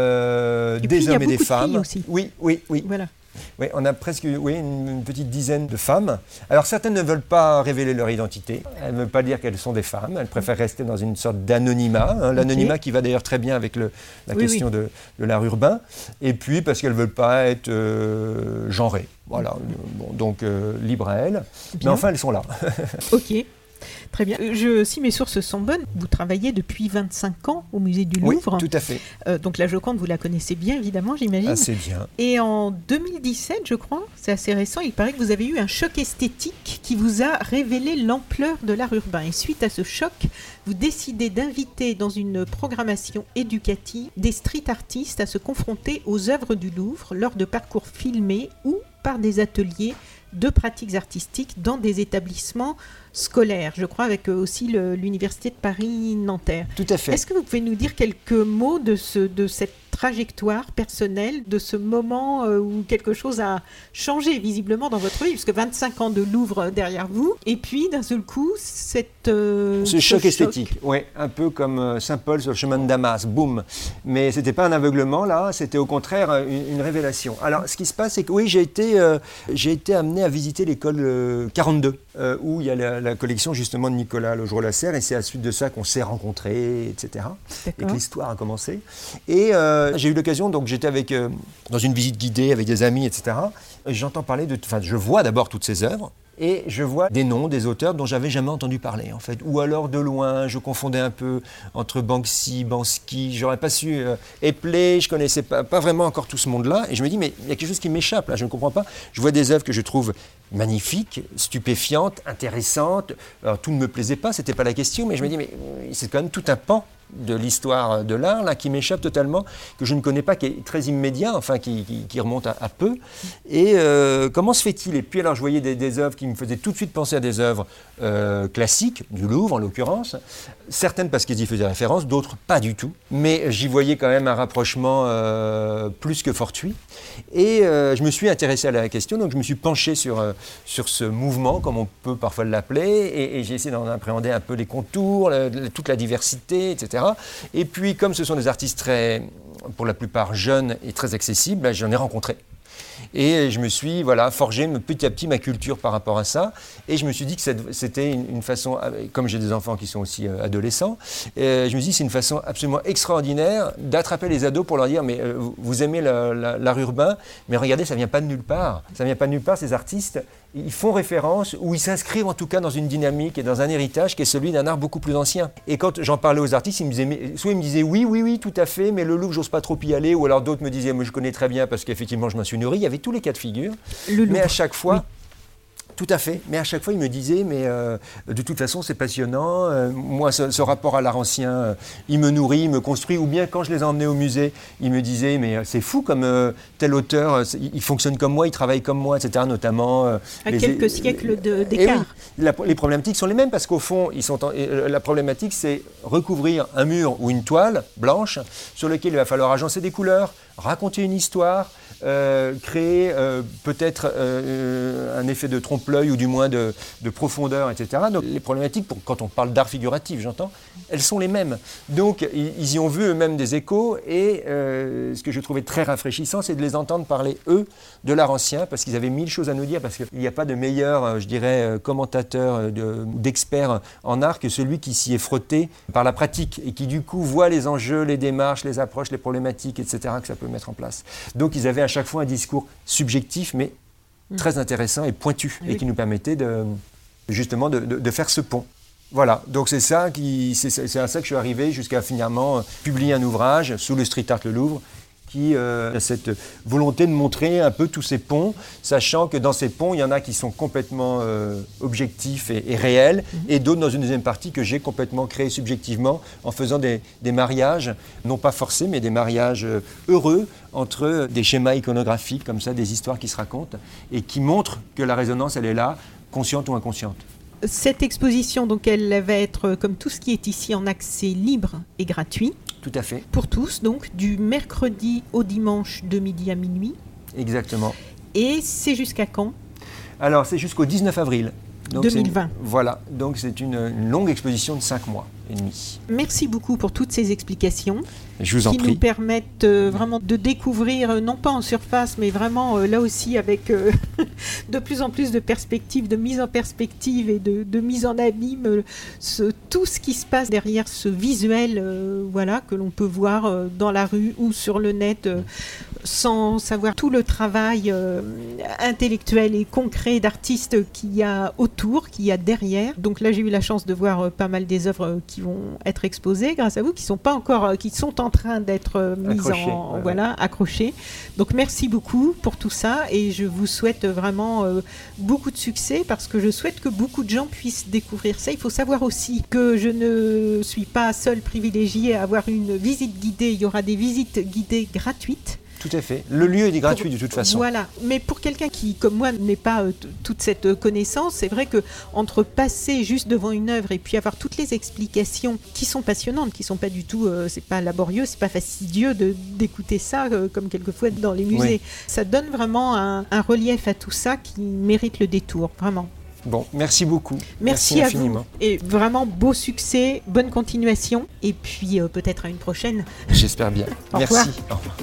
euh, et des puis, hommes et des de femmes. Aussi. Oui, oui, oui. Voilà. Oui, on a presque oui, une, une petite dizaine de femmes. Alors certaines ne veulent pas révéler leur identité, elles ne veulent pas dire qu'elles sont des femmes, elles préfèrent rester dans une sorte d'anonymat, hein, l'anonymat okay. qui va d'ailleurs très bien avec le, la oui, question oui. De, de l'art urbain, et puis parce qu'elles ne veulent pas être euh, genrées. Voilà, bon, donc euh, libre à elles, bien. Mais enfin elles sont là. Ok. Très bien. Je, si mes sources sont bonnes, vous travaillez depuis vingt-cinq ans au musée du Louvre. Oui, tout à fait. Euh, donc la Joconde, vous la connaissez bien, évidemment, j'imagine. Assez bien. Et en deux mille dix-sept, je crois, c'est assez récent, il paraît que vous avez eu un choc esthétique qui vous a révélé l'ampleur de l'art urbain. Et suite à ce choc, vous décidez d'inviter dans une programmation éducative des street artistes à se confronter aux œuvres du Louvre lors de parcours filmés ou par des ateliers de pratiques artistiques dans des établissements scolaires, je crois, avec aussi le, l'Université de Paris-Nanterre. Tout à fait. Est-ce que vous pouvez nous dire quelques mots de, ce, de cette trajectoire personnelle, de ce moment euh, où quelque chose a changé visiblement dans votre vie, puisque vingt-cinq ans de Louvre derrière vous, et puis d'un seul coup, cette, euh, ce, ce choc, choc esthétique, oui, un peu comme euh, Saint Paul sur le chemin de Damas, boum. Mais ce n'était pas un aveuglement, là, c'était au contraire une, une révélation. Alors, ce qui se passe, c'est que oui, j'ai été, euh, j'ai été amené à visiter l'école euh, quarante-deux, euh, où il y a la, la collection justement de Nicolas Laugereau-Lasserre, et c'est à la suite de ça qu'on s'est rencontrés, et cetera. D'accord. Et que l'histoire a commencé. Et euh, j'ai eu l'occasion, donc j'étais avec, euh, dans une visite guidée avec des amis, et cetera. Et j'entends parler de, enfin, je vois d'abord toutes ces œuvres. Et je vois des noms, des auteurs dont j'avais jamais entendu parler, en fait. Ou alors de loin, je confondais un peu entre Banksy, Bansky, j'aurais pas su euh, épeler, je connaissais pas, pas vraiment encore tout ce monde-là. Et je me dis, mais il y a quelque chose qui m'échappe, là, je ne comprends pas. Je vois des œuvres que je trouve magnifiques, stupéfiantes, intéressantes. Alors, tout ne me plaisait pas, c'était pas la question, mais je me dis, mais c'est quand même tout un pan de l'histoire de l'art, là, qui m'échappe totalement, que je ne connais pas, qui est très immédiat, enfin, qui, qui, qui remonte à, à peu. Et euh, comment se fait-il? Et puis, alors, je voyais des, des œuvres qui me faisaient tout de suite penser à des œuvres euh, classiques, du Louvre, en l'occurrence. Certaines parce qu'ils y faisaient référence, d'autres pas du tout. Mais j'y voyais quand même un rapprochement euh, plus que fortuit. Et euh, je me suis intéressé à la question, donc je me suis penché sur, euh, sur ce mouvement, comme on peut parfois l'appeler, et, et j'ai essayé d'en appréhender un peu les contours, le, le, toute la diversité, et cetera. Et puis, comme ce sont des artistes très, pour la plupart jeunes et très accessibles, là, j'en ai rencontré. Et je me suis voilà, forgé petit à petit ma culture par rapport à ça. Et je me suis dit que c'était une façon, comme j'ai des enfants qui sont aussi adolescents, je me suis dit que c'est une façon absolument extraordinaire d'attraper les ados pour leur dire, mais vous aimez la, la, l'art urbain, mais regardez, ça ne vient pas de nulle part. Ça ne vient pas de nulle part, ces artistes. Ils font référence, ou ils s'inscrivent en tout cas dans une dynamique et dans un héritage qui est celui d'un art beaucoup plus ancien. Et quand j'en parlais aux artistes, ils me disaient, soit ils me disaient oui, oui, oui, tout à fait, mais le Louvre, j'ose pas trop y aller, ou alors d'autres me disaient, moi je connais très bien parce qu'effectivement je m'en suis nourri. Il y avait tous les cas de figure, mais à chaque fois... Oui. Tout à fait, mais à chaque fois il me disait, mais euh, de toute façon c'est passionnant, euh, moi ce, ce rapport à l'art ancien, euh, il me nourrit, il me construit, ou bien quand je les emmenais au musée, il me disait, mais euh, c'est fou comme euh, tel auteur, euh, il fonctionne comme moi, il travaille comme moi, et cetera. Notamment... Euh, à les, quelques siècles de, d'écart. Oui, la, les problématiques sont les mêmes, parce qu'au fond, ils sont en, euh, la problématique c'est recouvrir un mur ou une toile blanche sur lequel il va falloir agencer des couleurs, raconter une histoire, euh, créer euh, peut-être euh, un effet de trompe-l'œil ou du moins de, de profondeur, et cetera. Donc les problématiques, pour, quand on parle d'art figuratif, j'entends, elles sont les mêmes. Donc ils, ils y ont vu eux-mêmes des échos et euh, ce que je trouvais très rafraîchissant, c'est de les entendre parler, eux, de l'art ancien, parce qu'ils avaient mille choses à nous dire, parce qu'il n'y a pas de meilleur, je dirais, commentateur, de, d'expert en art que celui qui s'y est frotté par la pratique et qui du coup voit les enjeux, les démarches, les approches, les problématiques, et cetera que ça peut mettre en place. Donc ils avaient à chaque fois un discours subjectif, mais mmh. très intéressant et pointu, oui. et qui nous permettait de, justement de, de, de faire ce pont. Voilà, donc c'est ça qui, c'est, c'est à ça que je suis arrivé jusqu'à finalement publier un ouvrage sous le Street Art Le Louvre qui euh, a cette volonté de montrer un peu tous ces ponts, sachant que dans ces ponts, il y en a qui sont complètement euh, objectifs et, et réels, mmh. et d'autres dans une deuxième partie que j'ai complètement créé subjectivement en faisant des, des mariages, non pas forcés, mais des mariages euh, heureux entre des schémas iconographiques comme ça, des histoires qui se racontent et qui montrent que la résonance, elle est là, consciente ou inconsciente. Cette exposition, donc, elle va être, comme tout ce qui est ici, en accès libre et gratuit. Tout à fait. Pour tous, donc, du mercredi au dimanche de midi à minuit. Exactement. Et c'est jusqu'à quand ? Alors, c'est jusqu'au dix-neuf avril. Donc deux mille vingt. Une, voilà, donc c'est une, une longue exposition de cinq mois et demi. Merci beaucoup pour toutes ces explications. Je vous en qui prie. Nous permettent euh, vraiment de découvrir, euh, non pas en surface, mais vraiment euh, là aussi avec euh, de plus en plus de perspectives, de mise en perspective et de, de mise en abîme, euh, ce, tout ce qui se passe derrière ce visuel euh, voilà, que l'on peut voir euh, dans la rue ou sur le net, euh, sans savoir tout le travail euh, intellectuel et concret d'artistes qu'il y a autour, qu'il y a derrière. Donc là, j'ai eu la chance de voir euh, pas mal des œuvres euh, qui vont être exposées grâce à vous, qui sont pas encore, euh, qui sont en train d'être mises accroché, en, ouais, voilà, ouais. accrochées. Donc merci beaucoup pour tout ça et je vous souhaite vraiment euh, beaucoup de succès parce que je souhaite que beaucoup de gens puissent découvrir ça. Il faut savoir aussi que je ne suis pas seule privilégiée à avoir une visite guidée. Il y aura des visites guidées gratuites. Tout à fait. Le lieu est gratuit pour, de toute façon. Voilà. Mais pour quelqu'un qui, comme moi, n'ait pas euh, t- toute cette euh, connaissance, c'est vrai que entre passer juste devant une œuvre et puis avoir toutes les explications qui sont passionnantes, qui sont pas du tout, euh, c'est pas laborieux, c'est pas fastidieux de d'écouter ça euh, comme quelquefois dans les musées. Oui. Ça donne vraiment un, un relief à tout ça qui mérite le détour, vraiment. Bon, merci beaucoup. Merci, merci à infiniment. vous. Et vraiment beau succès, bonne continuation. Et puis euh, peut-être à une prochaine. J'espère bien. Au merci. Revoir. Au revoir.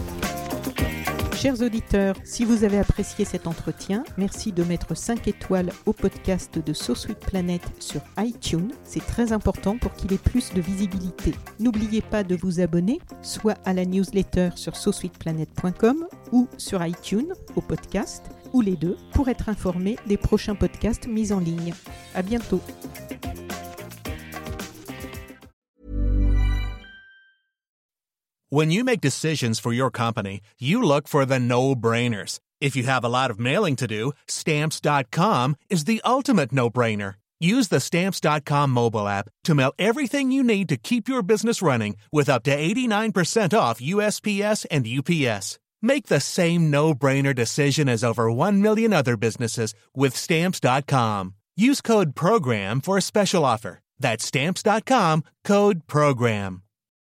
Chers auditeurs, si vous avez apprécié cet entretien, merci de mettre cinq étoiles au podcast de So Sweet Planet sur iTunes. C'est très important pour qu'il ait plus de visibilité. N'oubliez pas de vous abonner, soit à la newsletter sur so sweet planet point com ou sur iTunes au podcast, ou les deux, pour être informé des prochains podcasts mis en ligne. À bientôt. When you make decisions for your company, you look for the no-brainers. If you have a lot of mailing to do, Stamps dot com is the ultimate no-brainer. Use the Stamps dot com mobile app to mail everything you need to keep your business running with up to eighty-nine percent off U S P S and U P S. Make the same no-brainer decision as over one million other businesses with Stamps dot com. Use code PROGRAM for a special offer. That's Stamps dot com, code PROGRAM.